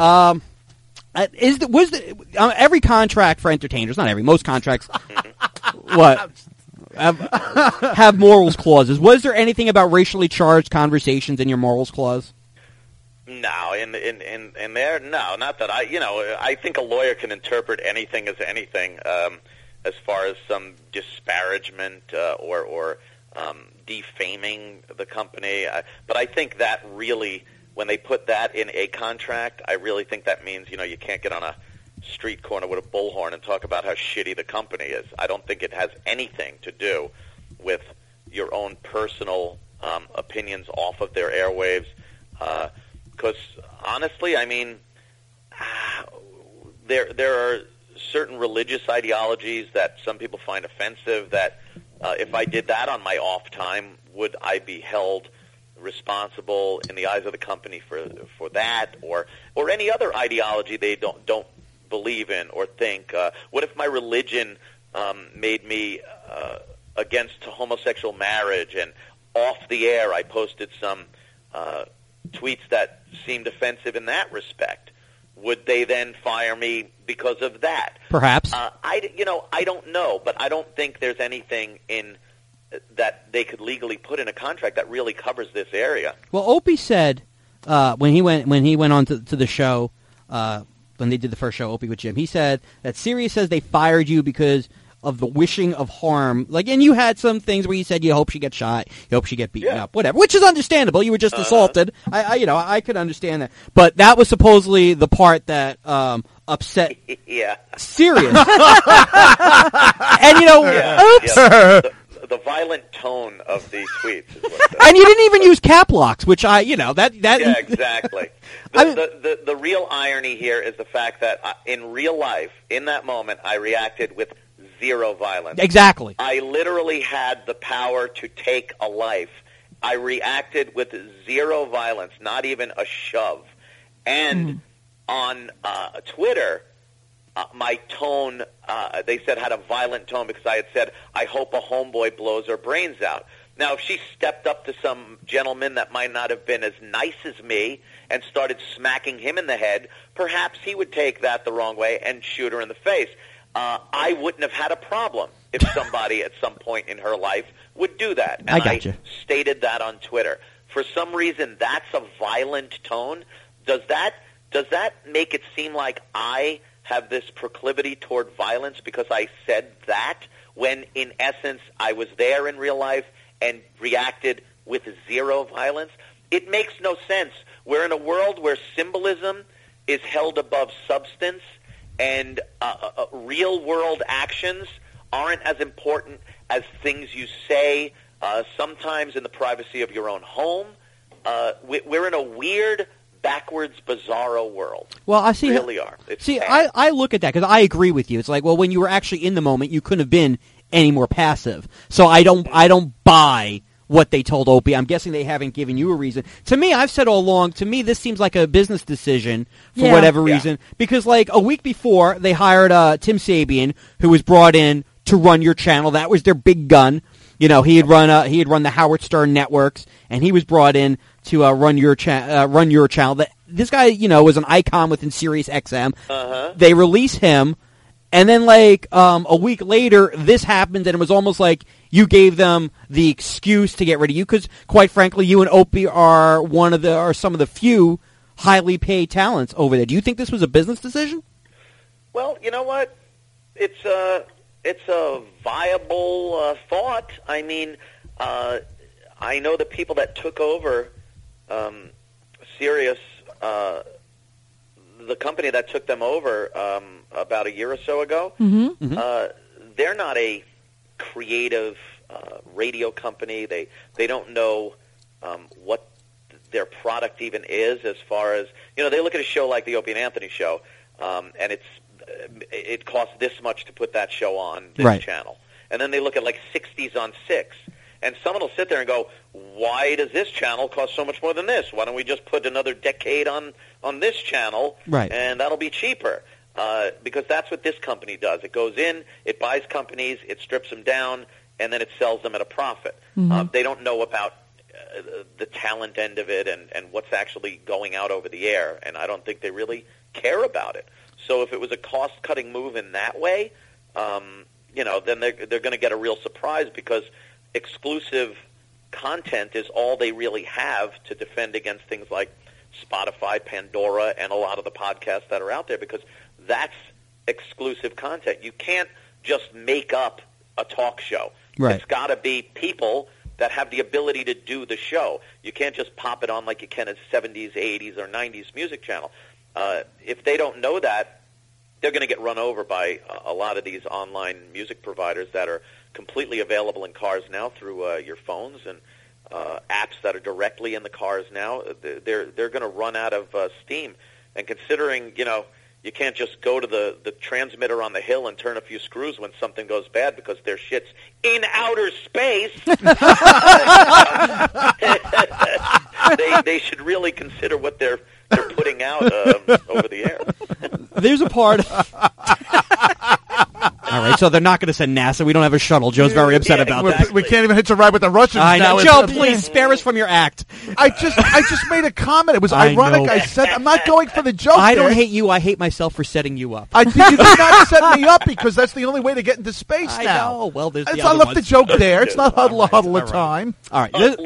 Every contract for entertainers, not every, most contracts, what? Have morals clauses. Was there anything about racially charged conversations in your morals clause? No, in there, no, not that I think a lawyer can interpret anything as anything, as far as some disparagement or defaming the company. But I think that really, when they put that in a contract, I really think that means you can't get on a street corner with a bullhorn and talk about how shitty the company is. I don't think it has anything to do with your own personal opinions off of their airwaves. Because honestly, I mean, there are certain religious ideologies that some people find offensive. That if I did that on my off time, would I be held responsible in the eyes of the company for that, or any other ideology they don't believe in or think? What if my religion made me against homosexual marriage, and off the air I posted some tweets that seemed offensive in that respect? Would they then fire me because of that? Perhaps. I don't know, but I don't think there's anything in that they could legally put in a contract that really covers this area. Well, Opie said when he went on to the show, when they did the first show, Opie with Jim, he said that Sirius says they fired you because of the wishing of harm. And you had some things where you said you hope she gets shot, you hope she get beaten up, whatever, which is understandable. You were just assaulted. I could understand that. But that was supposedly the part that upset Sirius. And oops. The violent tone of the tweets is what and you didn't even use cap locks, which that yeah, exactly. The real irony here is the fact that in real life, in that moment, I reacted with zero violence. Exactly. I literally had the power to take a life. I reacted with zero violence, not even a shove. And on Twitter, my tone, they said, had a violent tone because I had said, I hope a homeboy blows her brains out. Now, if she stepped up to some gentleman that might not have been as nice as me and started smacking him in the head, perhaps he would take that the wrong way and shoot her in the face. I wouldn't have had a problem if somebody at some point in her life would do that. And I stated that on Twitter. For some reason, that's a violent tone. Does that make it seem like I have this proclivity toward violence because I said that, when in essence I was there in real life and reacted with zero violence? It makes no sense. We're in a world where symbolism is held above substance, and real-world actions aren't as important as things you say, sometimes in the privacy of your own home. We're in a weird, backwards, bizarro world. Well, I see. Really are. I look at that because I agree with you. It's like, well, when you were actually in the moment, you couldn't have been any more passive. So I don't buy what they told Opie. I'm guessing they haven't given you a reason. To me, I've said all along, to me, this seems like a business decision for whatever reason. Because, a week before, they hired Tim Sabian, who was brought in to run your channel. That was their big gun. He had run the Howard Stern networks, and he was brought in to run your channel. This guy, was an icon within Sirius XM. They release him. And then, a week later, this happened, and it was almost like you gave them the excuse to get rid of you, because, quite frankly, you and Opie are some of the few highly paid talents over there. Do you think this was a business decision? Well, you know what? It's a viable thought. I mean, I know the people that took over Sirius, the company that took them over about a year or so ago, they're not a creative radio company. They don't know what their product even is, as far as, they look at a show like the Opie and Anthony show, and it costs this much to put that show on this channel. And then they look at 60s on 6. And someone will sit there and go, why does this channel cost so much more than this? Why don't we just put another decade on this channel, right, and that'll be cheaper? Because that's what this company does. It goes in, it buys companies, it strips them down, and then it sells them at a profit. They don't know about the talent end of it and what's actually going out over the air, and I don't think they really care about it. So if it was a cost-cutting move in that way, then they're going to get a real surprise, because exclusive content is all they really have to defend against things like Spotify, Pandora, and a lot of the podcasts that are out there, because that's exclusive content. You can't just make up a talk show. Right. It's got to be people that have the ability to do the show. You can't just pop it on like you can a 70s, 80s, or 90s music channel. If they don't know that, they're going to get run over by a lot of these online music providers that are completely available in cars now through your phones and apps that are directly in the cars now. They're going to run out of steam. And considering, you can't just go to the transmitter on the hill and turn a few screws when something goes bad because their shit's in outer space. They should really consider what they're putting out over the air. There's a part. All right, so they're not going to send NASA. We don't have a shuttle. Joe's very upset about that. We can't even hitch a ride with the Russians I now. know. Joe, please spare us from your act. I just made a comment. It was ironic. I said I'm not going for the joke. I don't hate you. I hate myself for setting you up. I think you did not set me up, because that's the only way to get into space I now. know. Well, there's So the I other left ones. the joke there. It's not huddle All the right. time. All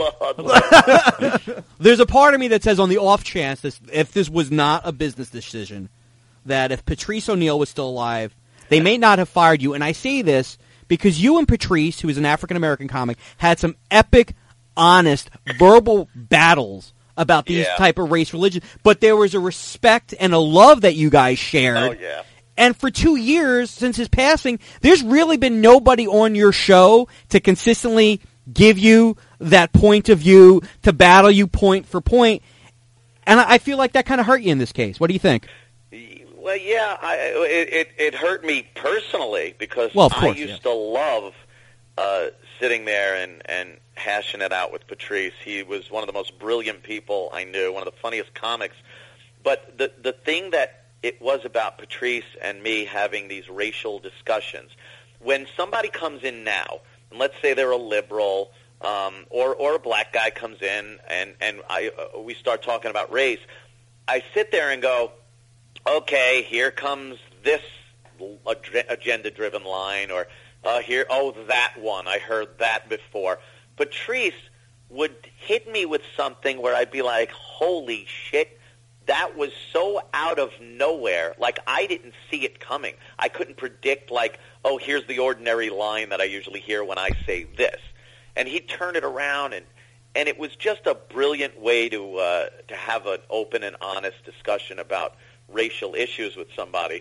right. There's a part of me that says, on the off chance, if this was not a business decision, that if Patrice O'Neal was still alive, they may not have fired you. And I say this because you and Patrice, who is an African-American comic, had some epic, honest, verbal battles about these type of race religion. But there was a respect and a love that you guys shared. Oh, yeah. And for 2 years since his passing, there's really been nobody on your show to consistently give you that point of view, to battle you point for point. And I feel like that kind of hurt you in this case. What do you think? Well, yeah, it hurt me personally, because of course, I used to love sitting there and hashing it out with Patrice. He was one of the most brilliant people I knew, one of the funniest comics. But the thing that it was about Patrice and me having these racial discussions, when somebody comes in now, and let's say they're a liberal, or a black guy comes in and we start talking about race, I sit there and go, okay, here comes this agenda-driven line, or that one, I heard that before. Patrice would hit me with something where I'd be like, holy shit, that was so out of nowhere. Like, I didn't see it coming. I couldn't predict, like, oh, here's the ordinary line that I usually hear when I say this. And he'd turn it around, and it was just a brilliant way to have an open and honest discussion about racial issues with somebody.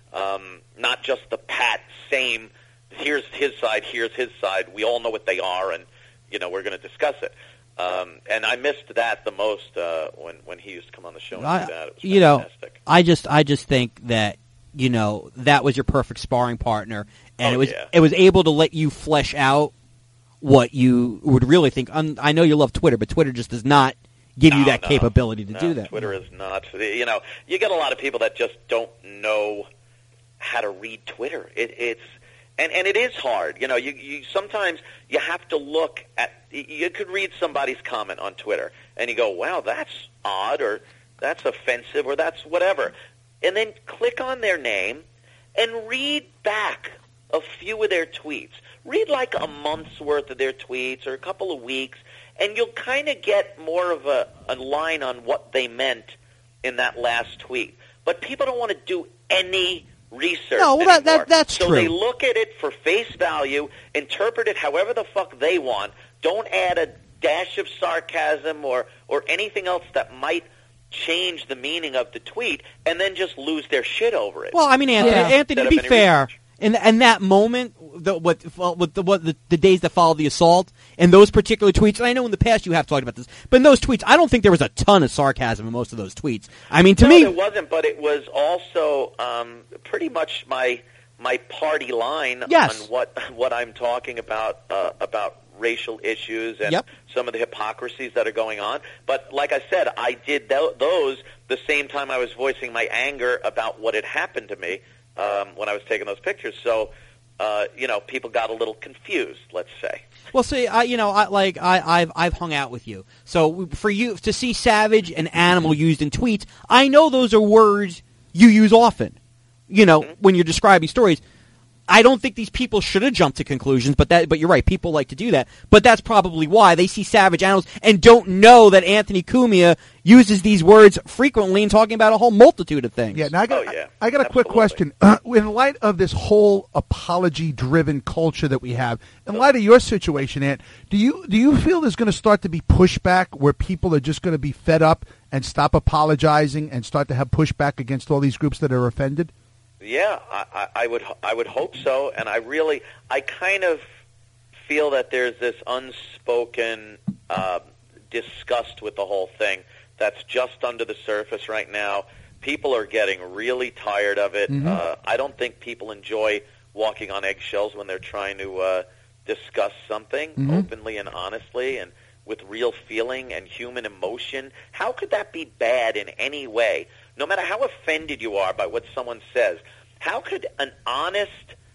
Not just the pat, same, here's his side, here's his side. We all know what they are, and, we're going to discuss it. And I missed that the most when he used to come on the show and do that. It was fantastic. I just think that, that was your perfect sparring partner, and it was able to let you flesh out what you would really think. I know you love Twitter, but Twitter just does not give you that capability to do that. Twitter is not. You get a lot of people that just don't know how to read Twitter. It's it is hard. You sometimes you have to look at. You could read somebody's comment on Twitter and you go, "Wow, that's odd," or "That's offensive," or "That's whatever," and then click on their name and read back a few of their tweets. Read like a month's worth of their tweets or a couple of weeks, and you'll kind of get more of a line on what they meant in that last tweet. But people don't want to do any research anymore. That's so true. So they look at it for face value, interpret it however the fuck they want, don't add a dash of sarcasm or anything else that might change the meaning of the tweet, and then just lose their shit over it. Well, I mean, Anthony, to be fair, in that moment, the days that followed the assault, and those particular tweets, and I know in the past you have talked about this, but in those tweets, I don't think there was a ton of sarcasm in most of those tweets. I mean, to me, it wasn't, but it was also pretty much my party line on what I'm talking about racial issues and Yep. some of the hypocrisies that are going on. But like I said, I did those the same time I was voicing my anger about what had happened to me when I was taking those pictures. So, people got a little confused, let's say. Well, see, I've hung out with you. So for you to see savage and animal used in tweets, I know those are words you use often. When you're describing stories. I don't think these people should have jumped to conclusions, but you're right. People like to do that. But that's probably why they see savage animals and don't know that Anthony Cumia uses these words frequently in talking about a whole multitude of things. Yeah, now I got a quick question. In light of this whole apology-driven culture that we have, in light of your situation, Ant, do you feel there's going to start to be pushback where people are just going to be fed up and stop apologizing and start to have pushback against all these groups that are offended? Yeah, I would hope so, and I kind of feel that there's this unspoken disgust with the whole thing that's just under the surface right now. People are getting really tired of it. Mm-hmm. I don't think people enjoy walking on eggshells when they're trying to discuss something openly and honestly and with real feeling and human emotion. How could that be bad in any way? No matter how offended you are by what someone says, how could an honest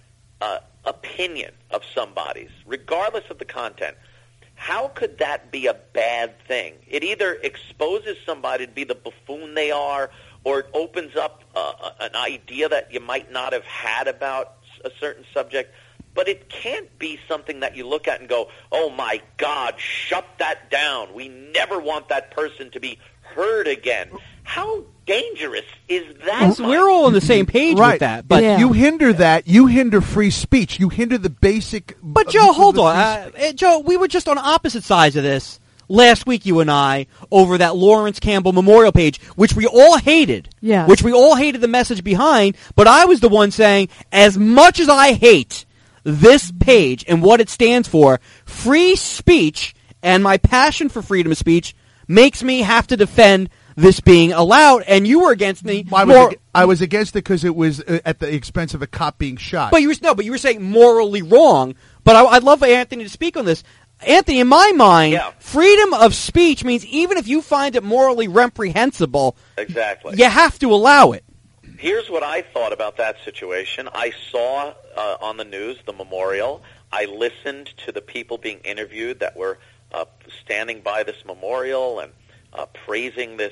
opinion of somebody's, regardless of the content, how could that be a bad thing? It either exposes somebody to be the buffoon they are, or it opens up an idea that you might not have had about a certain subject. But it can't be something that you look at and go, oh, my God, shut that down. We never want that person to be heard again. How dangerous is that? We're all on the same page with that. But you hinder that. You hinder free speech. You hinder the basic... But, Joe, hold on. Joe, we were just on opposite sides of this last week, you and I, over that Lawrence Campbell memorial page, which we all hated. Yeah. Which we all hated the message behind. But I was the one saying, as much as I hate this page and what it stands for, free speech and my passion for freedom of speech makes me have to defend this being allowed, and you were against me. I was against it because it was at the expense of a cop being shot. But you were saying morally wrong. But I'd love for Anthony to speak on this. Anthony, in my mind, freedom of speech means even if you find it morally reprehensible, exactly, you have to allow it. Here's what I thought about that situation. I saw on the news the memorial. I listened to the people being interviewed that were standing by this memorial and praising this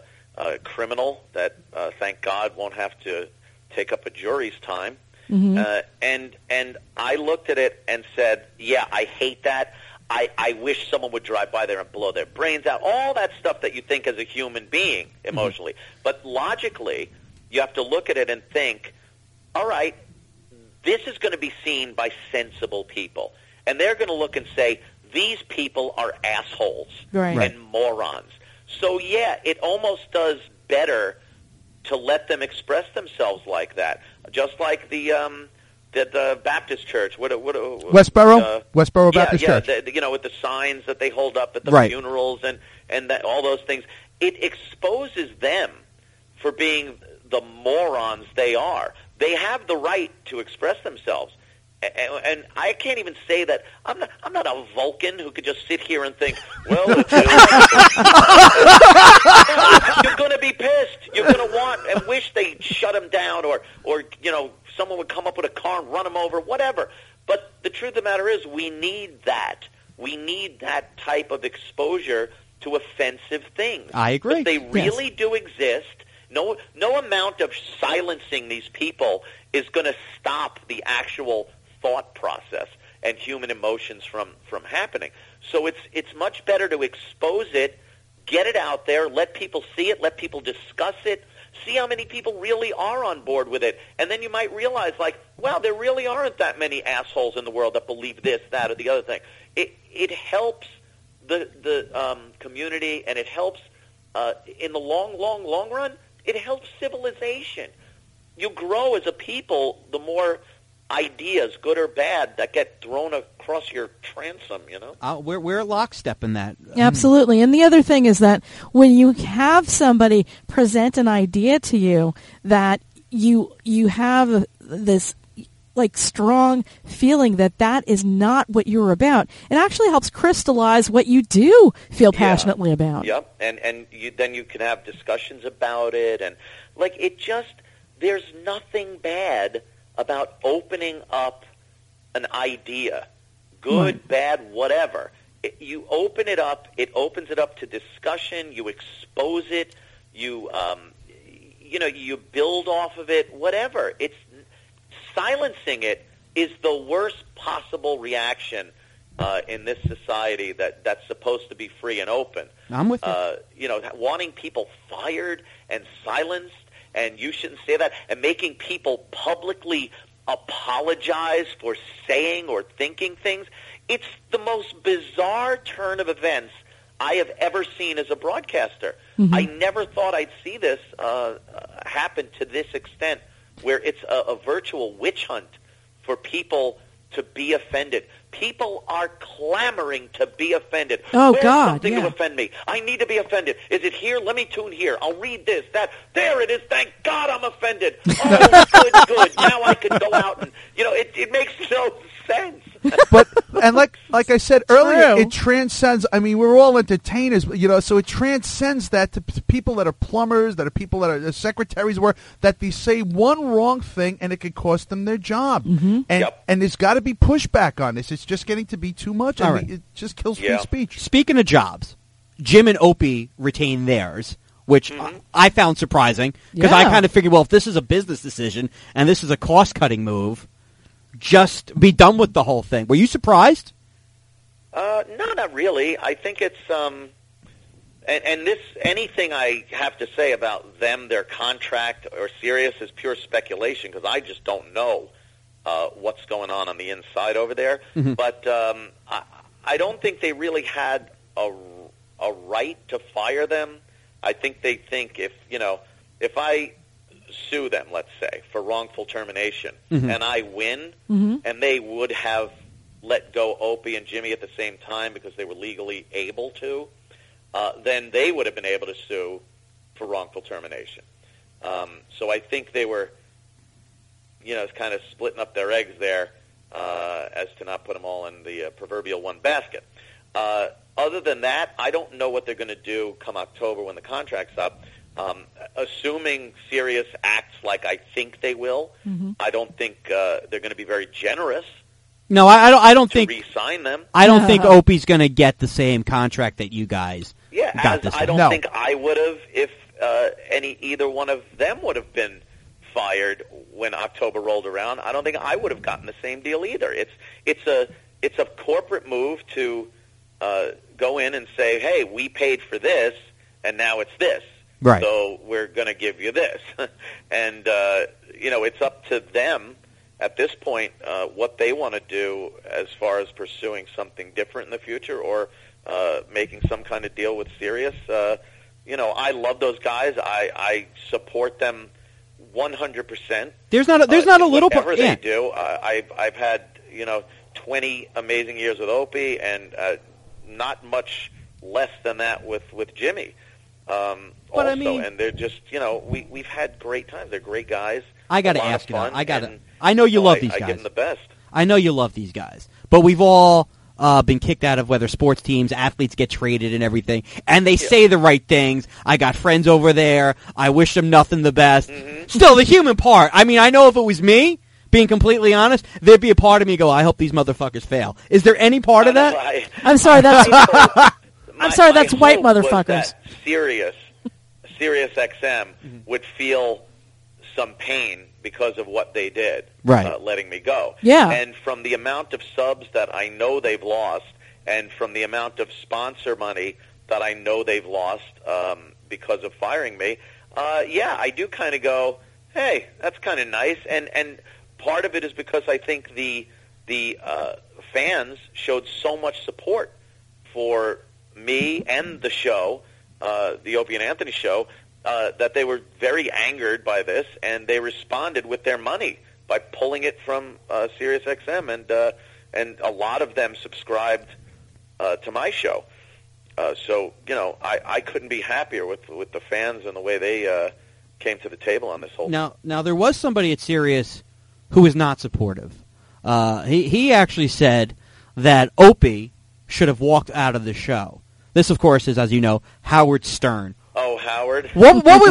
criminal that, thank God, won't have to take up a jury's time. Mm-hmm. And I looked at it and said, yeah, I hate that. I wish someone would drive by there and blow their brains out. All that stuff that you think as a human being emotionally. Mm-hmm. But logically, you have to look at it and think, all right, this is going to be seen by sensible people. And they're going to look and say, these people are assholes and morons. So, yeah, it almost does better to let them express themselves like that. Just like the Baptist church. Westboro? Westboro Baptist Church. With the signs that they hold up at the funerals and that, all those things. It exposes them for being the morons they are. They have the right to express themselves. And I can't even say that I'm not a Vulcan who could just sit here and think, well, it's you're going to be pissed. You're going to want and wish they'd shut him down, or someone would come up with a car and run him over, whatever. But the truth of the matter is, we need that. We need that type of exposure to offensive things. I agree. But they really do exist. No amount of silencing these people is going to stop the actual thought process and human emotions from happening. So it's much better to expose it, get it out there, let people see it, let people discuss it, see how many people really are on board with it, and then you might realize, wow, there really aren't that many assholes in the world that believe this, that, or the other thing. It helps the community, and it helps in the long run. It helps civilization. You grow as a people the more ideas, good or bad, that get thrown across your transom, We're lockstep in that. Absolutely. And the other thing is that when you have somebody present an idea to you that you have this strong feeling that is not what you're about. It actually helps crystallize what you do feel passionately about. Yep, and then you can have discussions about it, and there's nothing bad about opening up an idea, good, bad, whatever. You open it up, it opens it up to discussion, you expose it, you build off of it, whatever. It's silencing it is the worst possible reaction in this society that's supposed to be free and open. I'm with you. Wanting people fired and silenced, and you shouldn't say that, and making people publicly apologize for saying or thinking things. It's the most bizarre turn of events I have ever seen as a broadcaster. Mm-hmm. I never thought I'd see this happen to this extent, where it's a virtual witch hunt for people to be offended. People are clamoring to be offended. Oh, Where's God, something to offend me? I need to be offended. Is it here? Let me tune here. I'll read this, that. There it is. Thank God I'm offended. Oh, good. Now I can go out and, it makes no sense. And like I said earlier, True. it transcends. I mean, we're all entertainers, so it transcends that to people that are plumbers, that are people that are secretaries, that they say one wrong thing and it could cost them their job. Mm-hmm. And there's got to be pushback on this. It's just getting to be too much. All right. It just kills free speech. Speaking of jobs, Jim and Opie retain theirs, which I found surprising because I kind of figured, well, if this is a business decision and this is a cost-cutting move, just be done with the whole thing. Were you surprised? No, not really. I think it's and this anything I have to say about them, their contract or Sirius is pure speculation because I just don't know what's going on the inside over there. Mm-hmm. But I don't think they really had a right to fire them. I think they think if I sue them, let's say, for wrongful termination, and I win, and they would have let go Opie and Jimmy at the same time because they were legally able to, then they would have been able to sue for wrongful termination. So I think they were, kind of splitting up their eggs there as to not put them all in the proverbial one basket. Other than that, I don't know what they're going to do come October when the contract's up. Assuming Sirius acts like I think they will, I don't think they're going to be very generous. No, I don't think re-sign them. I don't think Opie's going to get the same contract that you guys got. I don't think I would have if either one of them would have been fired when October rolled around. I don't think I would have gotten the same deal either. It's a corporate move to go in and say, hey, we paid for this, and now it's this. Right. So we're going to give you this. And, it's up to them at this point what they want to do as far as pursuing something different in the future or making some kind of deal with Sirius. I love those guys. I support them 100%. There's not a little whatever they do. I've had 20 amazing years with Opie and not much less than that with Jimmy. But also, I mean, and they're just we've had great times. They're great guys. I got to ask you. I know you love these guys. I give them the best. I know you love these guys, but we've all been kicked out of whether sports teams, athletes get traded and everything, and they say the right things. I got friends over there. I wish them nothing the best. Mm-hmm. Still, the human part. I mean, I know if it was me, being completely honest, there'd be a part of me go, I hope these motherfuckers fail. Is there any part of that? I'm sorry, that's that's white motherfuckers. Sirius XM would feel some pain because of what they did, right? Letting me go. Yeah. And from the amount of subs that I know they've lost, and from the amount of sponsor money that I know they've lost because of firing me, I do kind of go, hey, that's kind of nice. And part of it is because I think the fans showed so much support for me and the show, the Opie and Anthony show, that they were very angered by this, and they responded with their money by pulling it from Sirius XM, and a lot of them subscribed to my show. So I couldn't be happier with the fans and the way they came to the table on this whole. Now there was somebody at Sirius who is not supportive. He actually said that Opie should have walked out of the show. This, of course, is, as you know, Howard Stern. Oh, Howard. What would you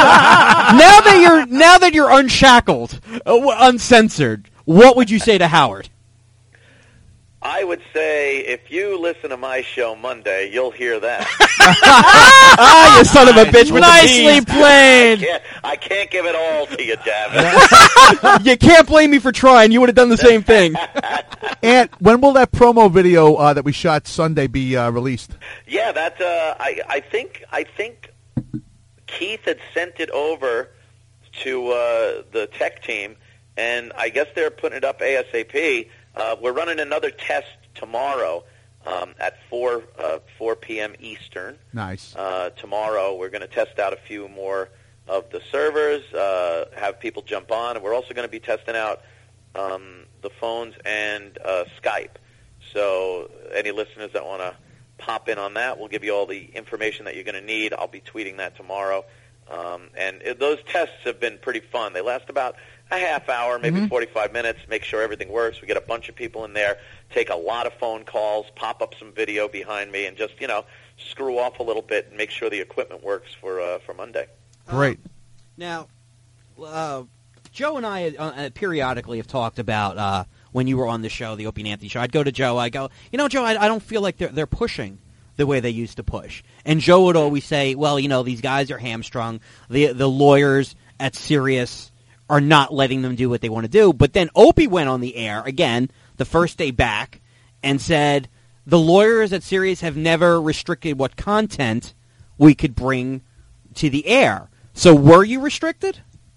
now that you're unshackled, uncensored? What would you say to Howard? I would say if you listen to my show Monday, you'll hear that. You son of a bitch! With Nicely the played. I can't give it all to you, Javin. You can't blame me for trying. You would have done the same thing. And when will that promo video that we shot Sunday be released? Yeah, that I think Keith had sent it over to the tech team, and I guess they're putting it up ASAP. We're running another test tomorrow at 4 p.m. Eastern. Nice. Tomorrow we're going to test out a few more of the servers, have people jump on, and we're also going to be testing out the phones and Skype. So any listeners that want to pop in on that, we'll give you all the information that you're going to need. I'll be tweeting that tomorrow. And those tests have been pretty fun. They last about a half hour, maybe 45 minutes, make sure everything works. We get a bunch of people in there, take a lot of phone calls, pop up some video behind me, and just, screw off a little bit and make sure the equipment works for Monday. Great. Now, Joe and I periodically have talked about when you were on the show, the Opie and Anthony show. I'd go to Joe. I go, Joe, I don't feel like they're pushing the way they used to push. And Joe would always say, well, these guys are hamstrung. The lawyers at Sirius are not letting them do what they want to do. But then Opie went on the air, again, the first day back, and said the lawyers at Sirius have never restricted what content we could bring to the air. So were you restricted?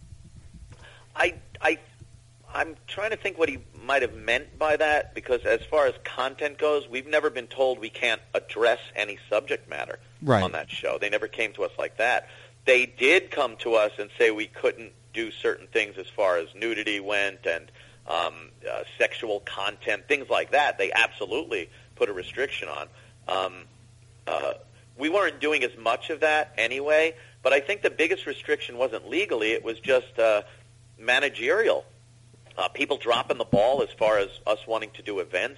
I'm trying to think what he might have meant by that, because as far as content goes, we've never been told we can't address any subject matter on that show. They never came to us like that. They did come to us and say we couldn't do certain things as far as nudity went and sexual content, things like that. They absolutely put a restriction on. We weren't doing as much of that anyway, but I think the biggest restriction wasn't legally. It was just managerial. People dropping the ball as far as us wanting to do events,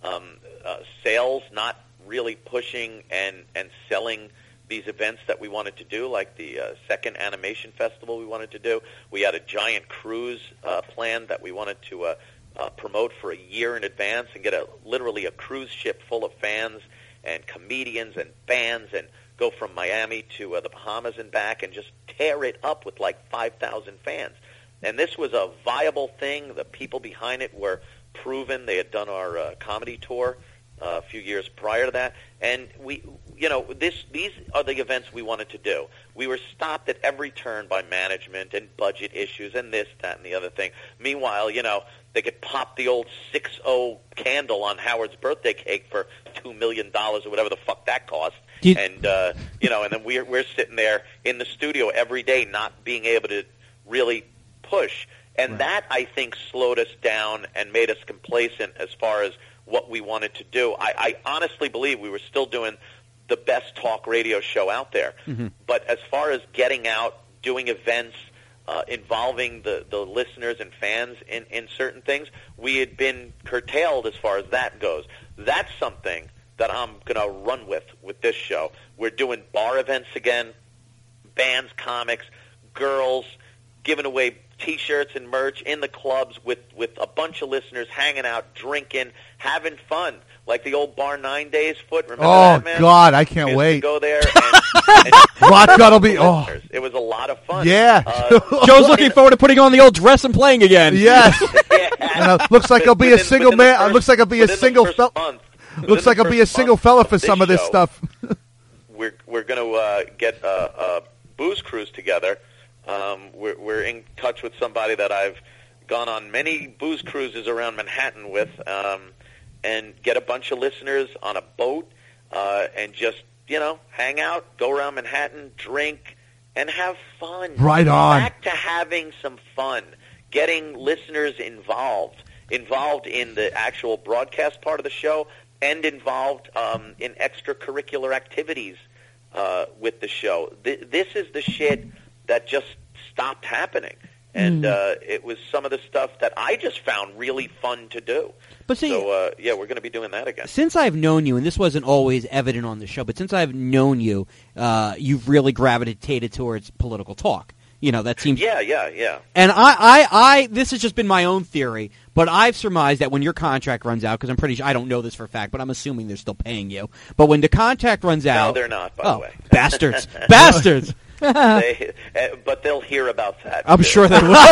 sales not really pushing and selling these events that we wanted to do, like the second animation festival we wanted to do. We had a giant cruise planned that we wanted to promote for a year in advance and get literally a cruise ship full of fans and comedians and bands and go from Miami to the Bahamas and back and just tear it up with like 5,000 fans. And this was a viable thing. The people behind it were proven. They had done our comedy tour a few years prior to that. And these are the events we wanted to do. We were stopped at every turn by management and budget issues and this, that, and the other thing. Meanwhile, they could pop the old 6-0 candle on Howard's birthday cake for $2 million or whatever the fuck that cost. And then we're sitting there in the studio every day not being able to really push. And that, I think, slowed us down and made us complacent as far as what we wanted to do. I honestly believe we were still doing the best talk radio show out there. Mm-hmm. But as far as getting out, doing events, involving the listeners and fans in certain things, we had been curtailed as far as that goes. That's something that I'm going to run with this show. We're doing bar events again, bands, comics, girls, giving away T-shirts and merch in the clubs with a bunch of listeners hanging out, drinking, having fun, like the old Bar 9 days foot. Remember that, man? Oh, God, I can't wait. To go there and Rock Gut will be, It was a lot of fun. Yeah. Joe's looking forward to putting on the old dress and playing again. Yes. Looks like I'll be a single man. Looks like I'll be a single fella. Looks like I'll be a single fella for some of this stuff. We're going to get a booze cruise together. We're in touch with somebody that I've gone on many booze cruises around Manhattan with, and get a bunch of listeners on a boat, and just, hang out, go around Manhattan, drink, and have fun. Right on. Back to having some fun, getting listeners involved in the actual broadcast part of the show, and involved in extracurricular activities with the show. This is the shit that just stopped happening. And it was some of the stuff that I just found really fun to do. But see, so, yeah, we're going to be doing that again. Since I've known you, and this wasn't always evident on the show, but since I've known you, you've really gravitated towards political talk. You know, that seems... Yeah. And I this has just been my own theory, but I've surmised that when your contract runs out, because I'm pretty sure, I don't know this for a fact, but I'm assuming they're still paying you. But when the contract runs out... No, they're not, by the way. Bastards. Bastards! But they'll hear about that. I'm sure they will.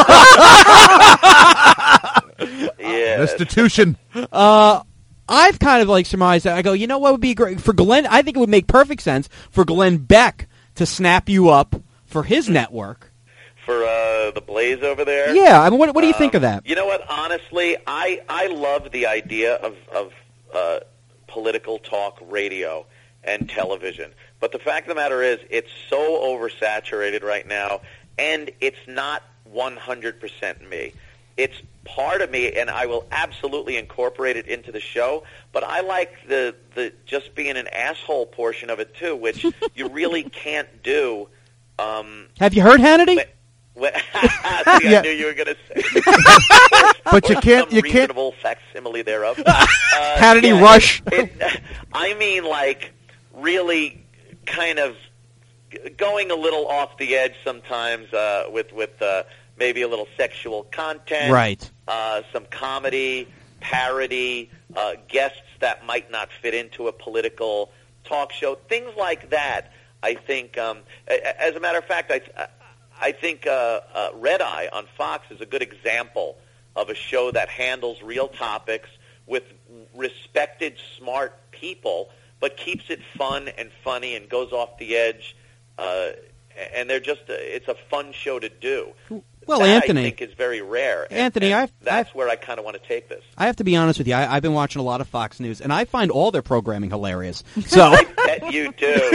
Yeah. Restitution. I've kind of like surmised that. I go, you know what would be great for Glenn? I think it would make perfect sense for Glenn Beck to snap you up for his network. For the Blaze over there? Yeah, I mean, what do you think of that? You know what? Honestly, I love the idea of political talk radio and television. But the fact of the matter is, it's so oversaturated right now, and it's not 100% me. It's part of me, and I will absolutely incorporate it into the show, but I like the just being an asshole portion of it, too, which you really can't do. Have you heard Hannity? I knew you were going to say. But you can't. Some reasonable facsimile thereof. Hannity Rush. I mean, like, really kind of going a little off the edge sometimes with maybe a little sexual content. Right. Some comedy, parody, guests that might not fit into a political talk show, things like that. I think, as a matter of fact, I think Red Eye on Fox is a good example of a show that handles real topics with respected, smart people, but keeps it fun and funny and goes off the edge. And it's a fun show to do. Well, that, Anthony, I think is very rare. Anthony, that's where I kind of want to take this. I have to be honest with you. I've been watching a lot of Fox News, and I find all their programming hilarious. So I bet you do.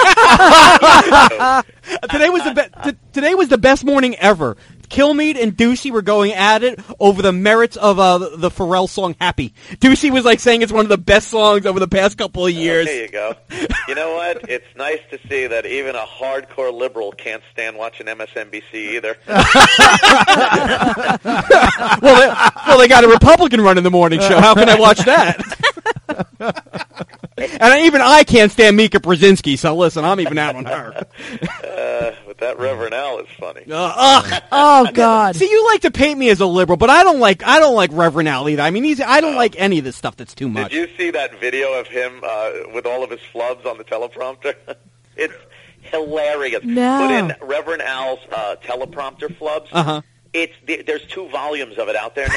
Today was the best morning ever. Kilmeade and Ducey were going at it over the merits of the Pharrell song "Happy." Ducey was like saying it's one of the best songs over the past couple of years. There you go. You know what? It's nice to see that even a hardcore liberal can't stand watching MSNBC either. well, they got a Republican running the morning show. How can I watch that? And even I can't stand Mika Brzezinski, so listen, I'm even out on her. But that Reverend Al is funny. Oh God! See, you like to paint me as a liberal, but I don't like Reverend Al either. I mean, I don't like any of this stuff that's too much. Did you see that video of him with all of his flubs on the teleprompter? It's hilarious. No. Put in Reverend Al's teleprompter flubs. Uh-huh. There's 2 volumes of it out there now.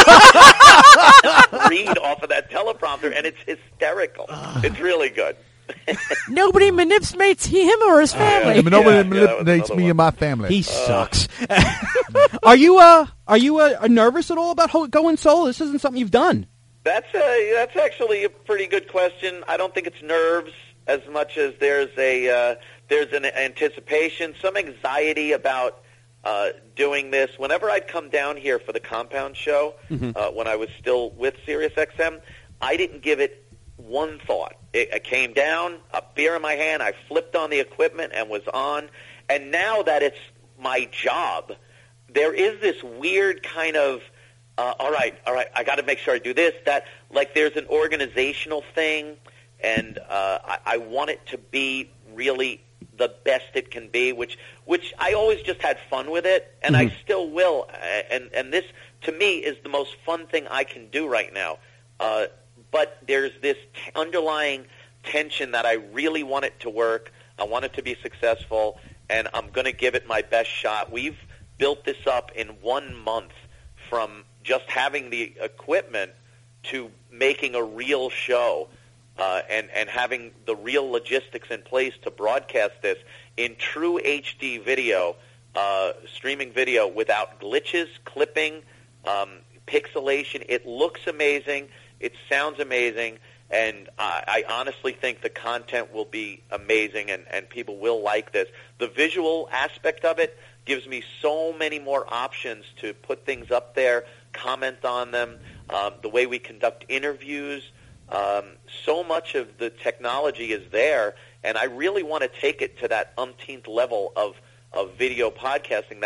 Read off of that teleprompter, and it's hysterical. It's really good. Nobody manipulates him or his family. Nobody manipulates me and my family. He sucks. Are you nervous at all about going solo? This isn't something you've done. That's actually a pretty good question. I don't think it's nerves as much as there's an anticipation, some anxiety about doing this. Whenever I'd come down here for the Compound Show, when I was still with SiriusXM, I didn't give it one thought. I came down, a beer in my hand, I flipped on the equipment and was on. And now that it's my job, there is this weird kind of, all right, I got to make sure I do this, that. Like there's an organizational thing, and I want it to be really the best it can be, which I always just had fun with it, and I still will. And this, to me, is the most fun thing I can do right now. But there's this underlying tension that I really want it to work. I want it to be successful, and I'm going to give it my best shot. We've built this up in 1 month from just having the equipment to making a real show. And having the real logistics in place to broadcast this in true HD video, streaming video without glitches, clipping, pixelation. It looks amazing. It sounds amazing. And I honestly think the content will be amazing and people will like this. The visual aspect of it gives me so many more options to put things up there, comment on them, the way we conduct interviews. So much of the technology is there, and I really want to take it to that umpteenth level of video podcasting that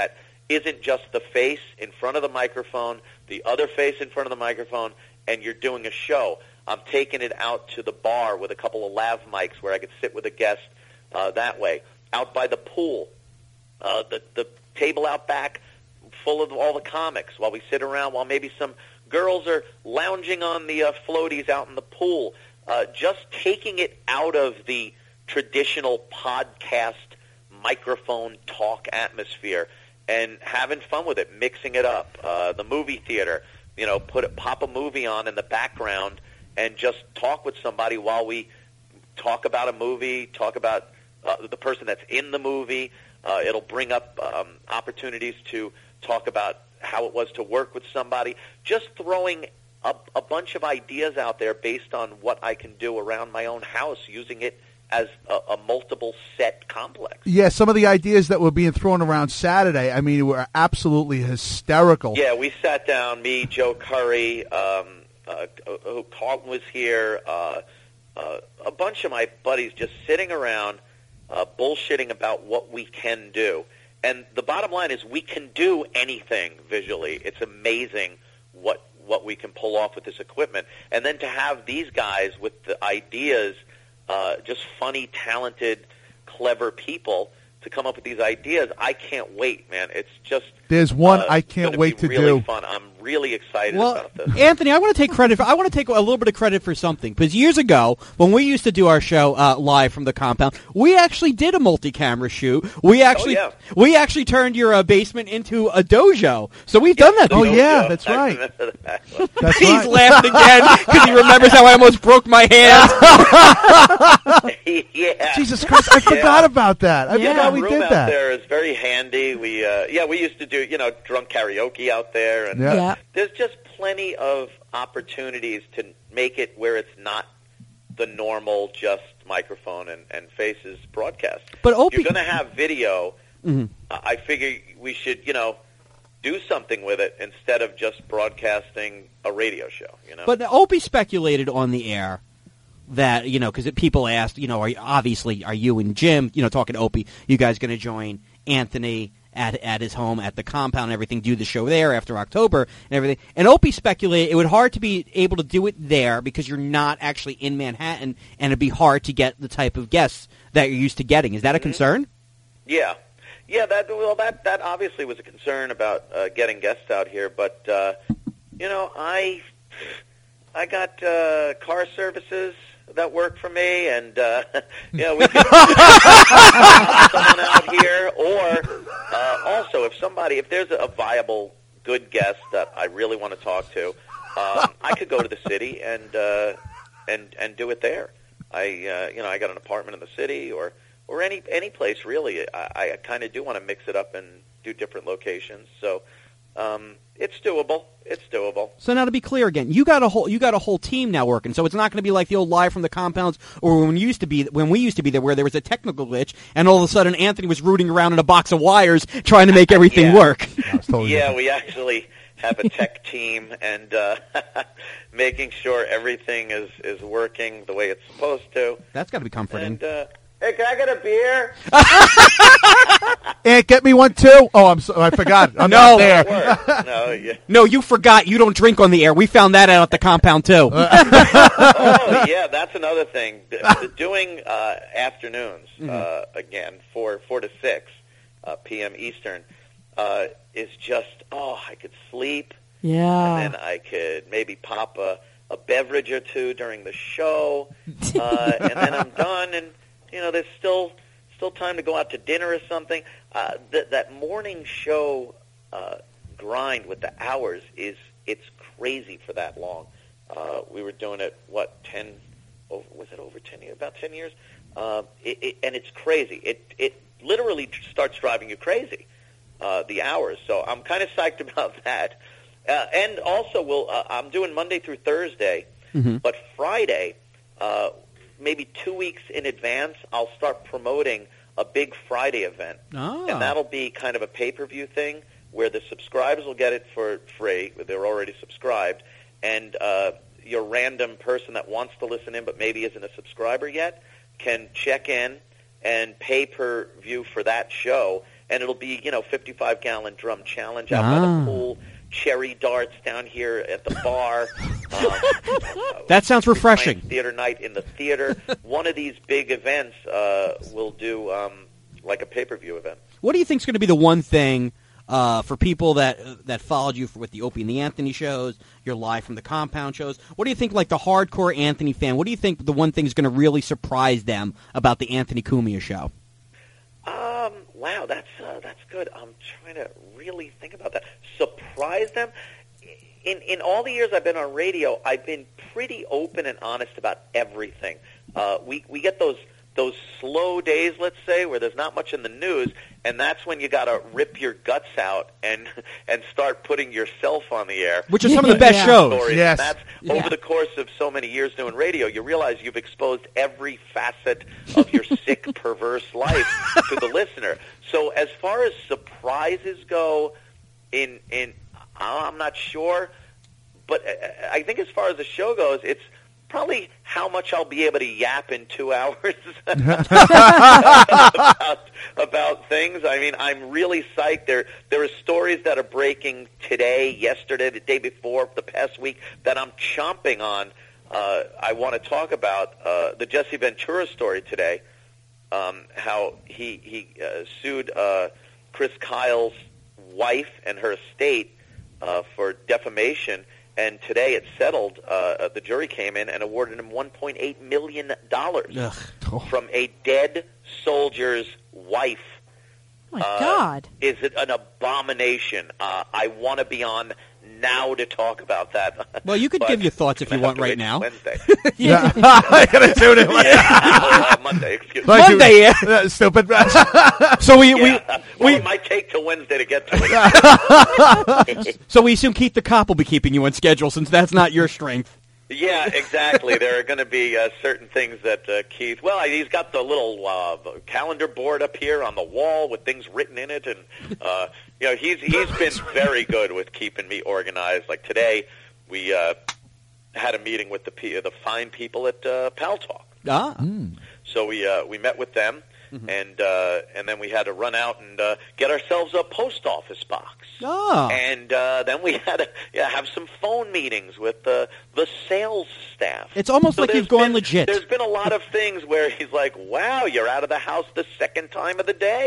isn't just the face in front of the microphone, the other face in front of the microphone, and you're doing a show. I'm taking it out to the bar with a couple of lav mics where I could sit with a guest that way. Out by the pool, the table out back full of all the comics while we sit around, while maybe some girls are lounging on the floaties out in the pool. Just taking it out of the traditional podcast microphone talk atmosphere and having fun with it, mixing it up. The movie theater, pop a movie on in the background and just talk with somebody while we talk about a movie, talk about the person that's in the movie. It'll bring up opportunities to talk about how it was to work with somebody. Just throwing a bunch of ideas out there based on what I can do around my own house, using it as a multiple set complex. Yeah, some of the ideas that were being thrown around Saturday, I mean, were absolutely hysterical. Yeah, we sat down, me, Joe Curry, Carlton was here, a bunch of my buddies just sitting around bullshitting about what we can do. And the bottom line is we can do anything visually. It's amazing what we can pull off with this equipment. And then to have these guys with the ideas, just funny, talented, clever people to come up with these ideas, I can't wait, man. It's just there's one I can't wait to really do. Fun. I'm really excited about this. Anthony, I want to take credit. I want to take a little bit of credit for something, because years ago, when we used to do our show live from the compound, we actually did a multi-camera shoot. We actually turned your basement into a dojo. So we've done that. Oh before. yeah, that's right. That's He's right. laughing again because he remembers how I almost broke my hand. Yeah. Jesus Christ, I forgot about that. I forgot we room did out that. there is very handy. We used to do drunk karaoke out there, and Yeah. there's just plenty of opportunities to make it where it's not the normal just microphone and faces broadcast. But if you're going to have video, I figure we should do something with it instead of just broadcasting a radio show. But Opie speculated on the air that, because people asked, are you and Jim, talking to Opie, you guys going to join Anthony at his home at the compound and everything, do the show there after October and everything. And Opie speculated it would be hard to be able to do it there because you're not actually in Manhattan, and it'd be hard to get the type of guests that you're used to getting. Is that a concern? Yeah. Yeah, that obviously was a concern about getting guests out here, but I got car services that work for me, and we can someone out here, or also if there's a viable, good guest that I really want to talk to, I could go to the city and do it there. I got an apartment in the city, or any place really. I kind of do want to mix it up and do different locations. So it's doable. It's doable. So now to be clear again, you got a whole team now working. So it's not going to be like the old live from the compounds, or when we used to be there, where there was a technical glitch, and all of a sudden Anthony was rooting around in a box of wires trying to make everything work. Yeah, we actually have a tech team, and making sure everything is working the way it's supposed to. That's got to be comforting. And, hey, can I get a beer? Aunt, get me one too. Oh, I forgot. I'm not there. No, you forgot. You don't drink on the air. We found that out at the compound too. Oh, yeah, that's another thing. Doing afternoons again, 4 to 6 p.m. Eastern, is just I could sleep. Yeah. And then I could maybe pop a beverage or two during the show, and then I'm done. And there's still time to go out to dinner or something. That morning show grind with the hours it's crazy for that long. We were doing it, was it over 10 years? About 10 years? And it's crazy. It literally starts driving you crazy, the hours. So I'm kind of psyched about that. And also, I'm doing Monday through Thursday, but Friday, maybe 2 weeks in advance, I'll start promoting a big Friday event. Oh. And that'll be kind of a pay-per-view thing where the subscribers will get it for free. They're already subscribed. And your random person that wants to listen in but maybe isn't a subscriber yet can check in and pay per view for that show. and it'll be 55-gallon drum challenge out by the pool, cherry darts down here at the bar. That sounds refreshing. Theater night in the theater. One of these big events will do like a pay-per-view event. What do you think is going to be the one thing for people that followed you with the Opie and the Anthony shows, your Live from the Compound shows? What do you think, like the hardcore Anthony fan, what do you think the one thing is going to really surprise them about the Anthony Cumia show? Wow, that's good. I'm trying to really think about that. Surprise them? In all the years I've been on radio, I've been pretty open and honest about everything. We get those slow days, let's say, where there's not much in the news, and that's when you got to rip your guts out and start putting yourself on the air. Which are some of the best shows. Stories. Yes. That's over the course of so many years doing radio, you realize you've exposed every facet of your sick, perverse life to the listener. So as far as surprises go, I'm not sure, but I think as far as the show goes, it's probably how much I'll be able to yap in 2 hours about things. I mean, I'm really psyched. There are stories that are breaking today, yesterday, the day before, the past week that I'm chomping on. I want to talk about the Jesse Ventura story today, how he sued Chris Kyle's wife and her estate for defamation. And today it settled. The jury came in and awarded him $1.8 million from a dead soldier's wife. Oh, my God. Is it an abomination? I want to be on now to talk about that. Well, you could give your thoughts if you want right now. Wednesday. Yeah. I gotta tune in. Monday, excuse me. Monday, yeah. That's stupid. So we it might take till Wednesday to get to it. So we assume Keith the Cop will be keeping you on schedule since that's not your strength. Yeah, exactly. There are going to be certain things that Keith. Well, he's got the little calendar board up here on the wall with things written in it, and he's been very good with keeping me organized. Like today, we had a meeting with the fine people at Pal Talk. So we met with them. And then we had to run out and get ourselves a post office box. And then we had to have some phone meetings with the sales staff. It's almost like you've gone legit. There's been a lot of things where he's like, wow, you're out of the house the second time of the day.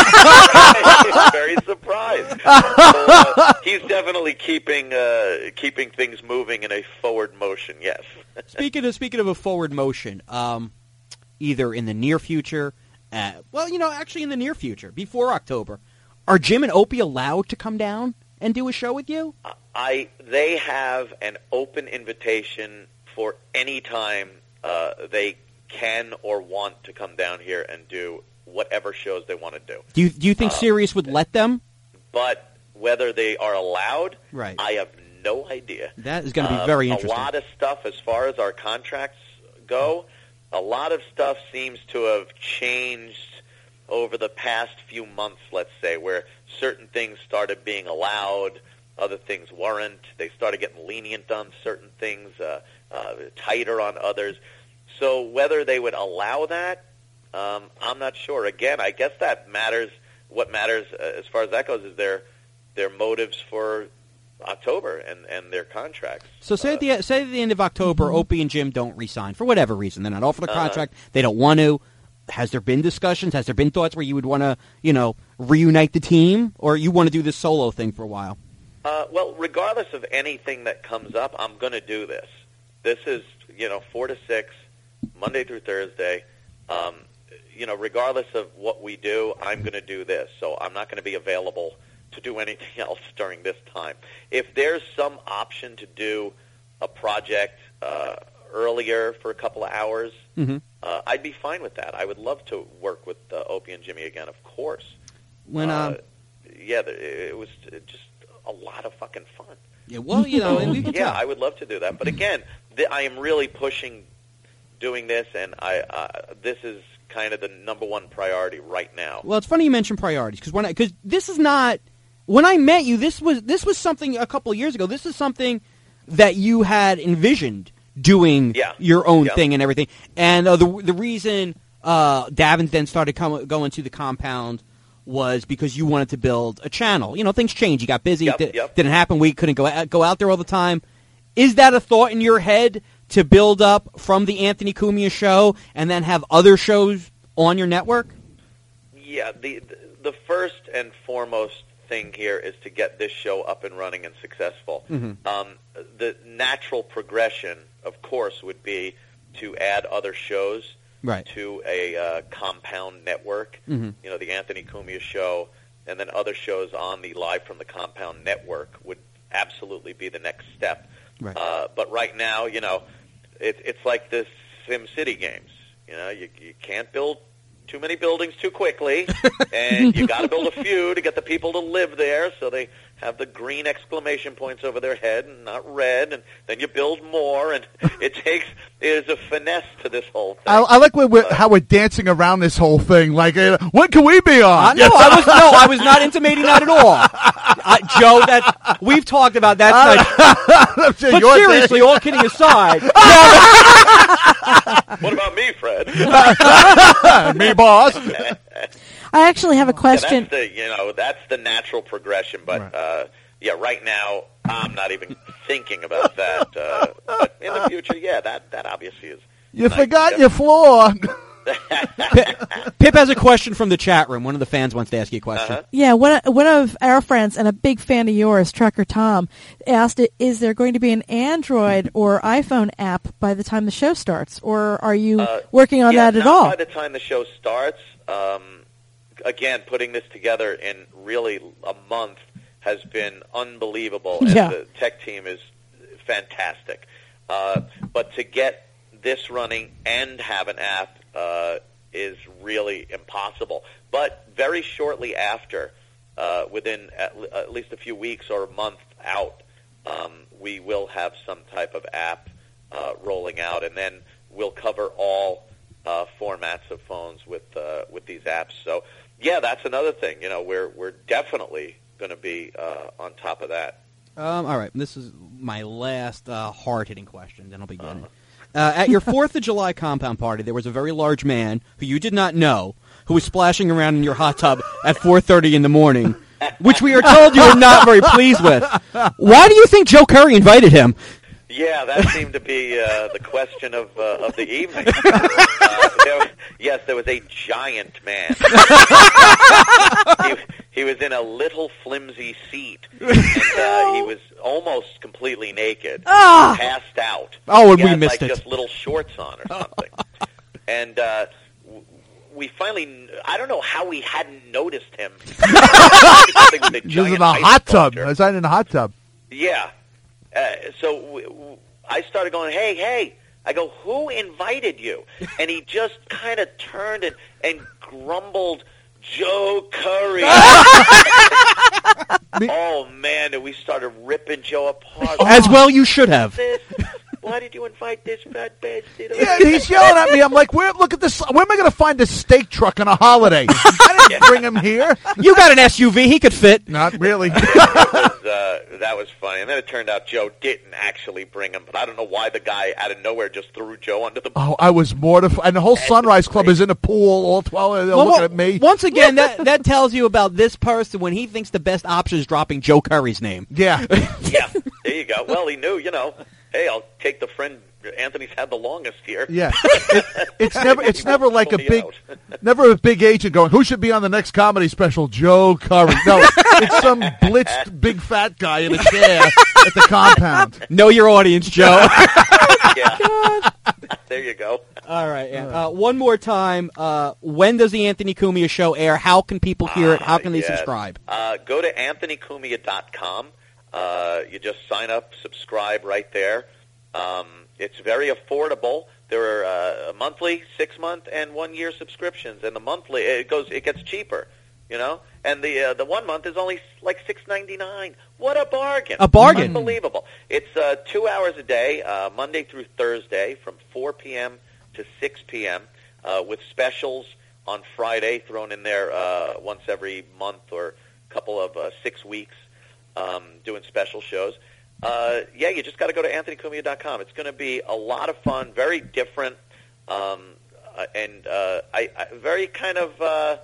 He's very surprised. So, he's definitely keeping things moving in a forward motion, yes. Speaking of a forward motion, either in the near future... actually in the near future, before October, are Jim and Opie allowed to come down and do a show with you? They have an open invitation for any time they can or want to come down here and do whatever shows they want to do. Do you think Sirius would let them? But whether they are allowed, right. I have no idea. That is going to be very interesting. A lot of stuff as far as our contracts go, a lot of stuff seems to have changed over the past few months, let's say, where certain things started being allowed, other things weren't. They started getting lenient on certain things, tighter on others. So whether they would allow that, I'm not sure. Again, I guess that matters. What matters as far as that goes is their motives for October and their contracts. So say at the end of October, Opie and Jim don't re-sign for whatever reason. They're not offered a contract. They don't want to. Has there been discussions? Has there been thoughts where you would want to, reunite the team, or you want to do this solo thing for a while? Well, regardless of anything that comes up, I'm going to do this. This is 4 to 6, Monday through Thursday. Regardless of what we do, I'm going to do this. So I'm not going to be available to do anything else during this time. If there's some option to do a project earlier for a couple of hours, I'd be fine with that. I would love to work with Opie and Jimmy again, of course. It was just a lot of fucking fun. Yeah, well, and we can tell. I would love to do that. But again, I am really pushing doing this, and this is kind of the number one priority right now. Well, it's funny you mention priorities, because this is not... When I met you, this was something a couple of years ago. This is something that you had envisioned doing your own thing and everything. And the reason Davin then started going to the compound was because you wanted to build a channel. You know, things change. You got busy. Yep, It yep. didn't happen. We couldn't go out there all the time. Is that a thought in your head to build up from the Anthony Cumia show and then have other shows on your network? Yeah, the first and foremost thing here is to get this show up and running and successful. The natural progression, of course, would be to add other shows Right. to a compound network. You know, the Anthony Cumia show, and then other shows on the Live from the Compound network would absolutely be the next step. Right. But right now, you know, it's like the SimCity games. You know, you can't build too many buildings too quickly, and you got to build a few to get the people to live there, so they have the green exclamation points over their head and not red, and then you build more, and there's a finesse to this whole thing. I like how we're dancing around this whole thing. Like, when can we be on? No, I was not intimating that at all, Joe. That we've talked about that. But seriously, all kidding aside, What about me, Fred? me, boss. I actually have a question. That's the natural progression, but right now I'm not even thinking about that. But in the future, that obviously is. You forgot your floor. Pip has a question from the chat room. One of the fans wants to ask you a question. Yeah, one of our friends and a big fan of yours, Trucker Tom, asked, is there going to be an Android or iPhone app by the time the show starts? Or are you working on that at all? By the time the show starts, again, putting this together in really a month has been unbelievable. And the tech team is fantastic. But to get this running and have an app is really impossible. But very shortly after, within at least a few weeks or a month out, we will have some type of app rolling out, and then we'll cover all formats of phones with these apps. So, yeah, that's another thing. You know, we're definitely going to be on top of that. All right, this is my last hard-hitting question, then I'll be done. At your 4th of July compound party, there was a very large man who you did not know who was splashing around in your hot tub at 4:30 in the morning, which we are told you were not very pleased with. Why do you think Joe Curry invited him? Yeah, that seemed to be the question of the evening. There was a giant man. He was in a little flimsy seat, and he was almost completely naked, passed out. Oh, and he we had, missed it. Just little shorts on or something. And we finally, I don't know how we hadn't noticed him. He was in a hot tub. I was in a hot tub. Yeah. So I started going, hey. I go, who invited you? And he just kind of turned and grumbled, Joe Curry. Oh, man, and we started ripping Joe apart. As well you should have. Why did you invite this fat bastard? Yeah, he's yelling at me. I'm like, look at this. Where am I going to find this steak truck on a holiday? I didn't bring him here. You got an SUV. He could fit. Not really. That was funny. And then it turned out Joe didn't actually bring him, but I don't know why the guy out of nowhere just threw Joe under the bus. Oh, I was mortified. And the whole Sunrise Club is in the pool, all 12. They're looking at me. Once again, that tells you about this person when he thinks the best option is dropping Joe Curry's name. Yeah. Yeah, there you go. Well, he knew, hey, I'll take the friend Anthony's had the longest here. Yeah. It's never like never a big agent going, who should be on the next comedy special? Joe Curry. No, it's some blitzed big fat guy in a chair at the compound. Know your audience, Joe. Yeah. There you go. All right. One more time. When does the Anthony Cumia show air? How can people hear it? How can they subscribe? Go to AnthonyCumia.com. You just sign up, subscribe right there. It's very affordable. There are monthly, 6-month, and 1-year subscriptions, and the monthly it gets cheaper, And the 1 month is only like $6.99. What a bargain! A bargain, unbelievable. It's 2 hours a day, Monday through Thursday, from 4 p.m. to 6 p.m. With specials on Friday thrown in there once every month or a couple of 6 weeks, doing special shows. You just got to go to AnthonyCumia.com. It's going to be a lot of fun, very different, and I very kind of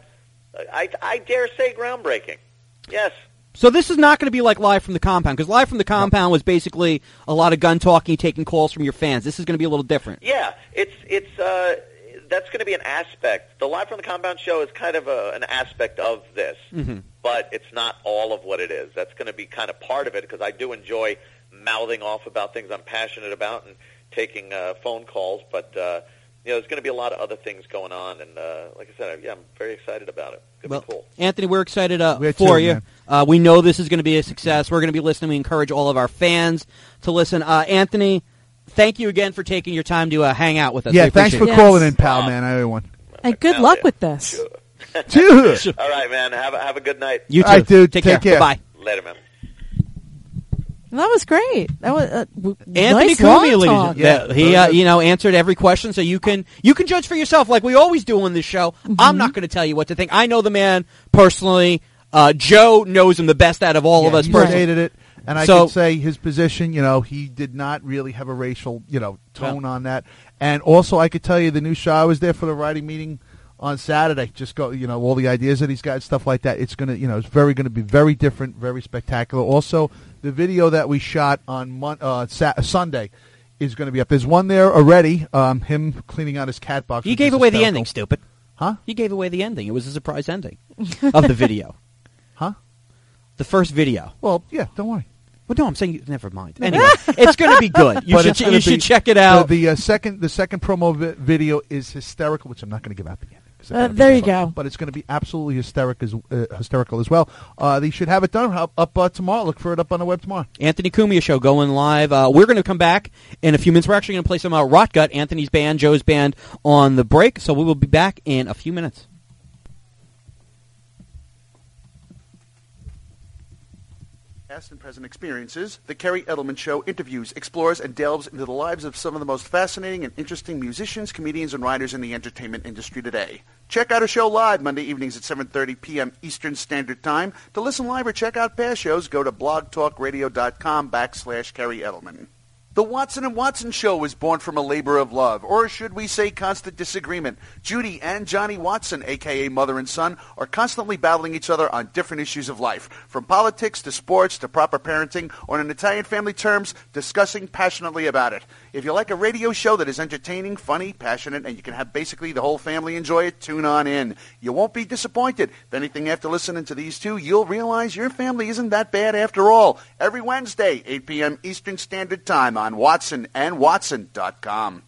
I dare say groundbreaking. Yes. So this is not going to be like Live from the Compound, because Live from the Compound was basically a lot of gun talking, taking calls from your fans. This is going to be a little different. Yeah, that's going to be an aspect. The Live from the Compound show is kind of an aspect of this, but it's not all of what it is. That's going to be kind of part of it, because I do enjoy mouthing off about things I'm passionate about and taking phone calls, but there's going to be a lot of other things going on, and like I said, I'm very excited about it. It's going to be cool. Anthony, we're excited We're for too, you. man. We know this is going to be a success. We're going to be listening. We encourage all of our fans to listen. Anthony, thank you again for taking your time to hang out with us. Yeah, We thanks for appreciate it. calling in, pal, man. Everyone. And good luck with this. Sure. All right, man. Have a good night. You too. All right, dude. Take Take care. care. Bye. Later, man. That was great. That was Anthony nice long Cumia, talk. Yeah. he answered every question, so you can judge for yourself, like we always do on this show. I'm not going to tell you what to think. I know the man personally. Joe knows him the best out of all of us He personally. stated it, and I can say his position. He did not really have a racial, tone on that. And also, I could tell you the new show. I was there for the writing meeting on Saturday. Just go, all the ideas that he's got, stuff like that. It's gonna, it's going to be very different, very spectacular. Also, the video that we shot on Sunday is going to be up. There's one there already. Him cleaning out his cat box. He gave away the ending, stupid. Huh? He gave away the ending. It was a surprise ending of the video. Huh? The first video. Well, yeah. Don't worry. Well, no, I'm saying never mind. Anyway, it's going to be good. You should check it out. The second promo video is hysterical, which I'm not going to give out the ending. There you go. But it's going to be absolutely hysterical as well. They should have it done up tomorrow. Look for it up on the web tomorrow. Anthony Cumia Show going live. We're going to come back in a few minutes. We're actually going to play some Rotgut, Anthony's band, Joe's band, on the break. So we will be back in a few minutes. Past and present experiences, The Kerry Edelman Show interviews, explores, and delves into the lives of some of the most fascinating and interesting musicians, comedians, and writers in the entertainment industry today. Check out our show live Monday evenings at 7:30 p.m. Eastern Standard Time. To listen live or check out past shows, go to blogtalkradio.com/Kerry Edelman. The Watson & Watson Show was born from a labor of love, or should we say constant disagreement. Judy and Johnny Watson, a.k.a. mother and son, are constantly battling each other on different issues of life, from politics to sports to proper parenting, or in Italian family terms, discussing passionately about it. If you like a radio show that is entertaining, funny, passionate, and you can have basically the whole family enjoy it, tune on in. You won't be disappointed. If anything, after listening to these two, you'll realize your family isn't that bad after all. Every Wednesday, 8 p.m. Eastern Standard Time on WatsonandWatson.com.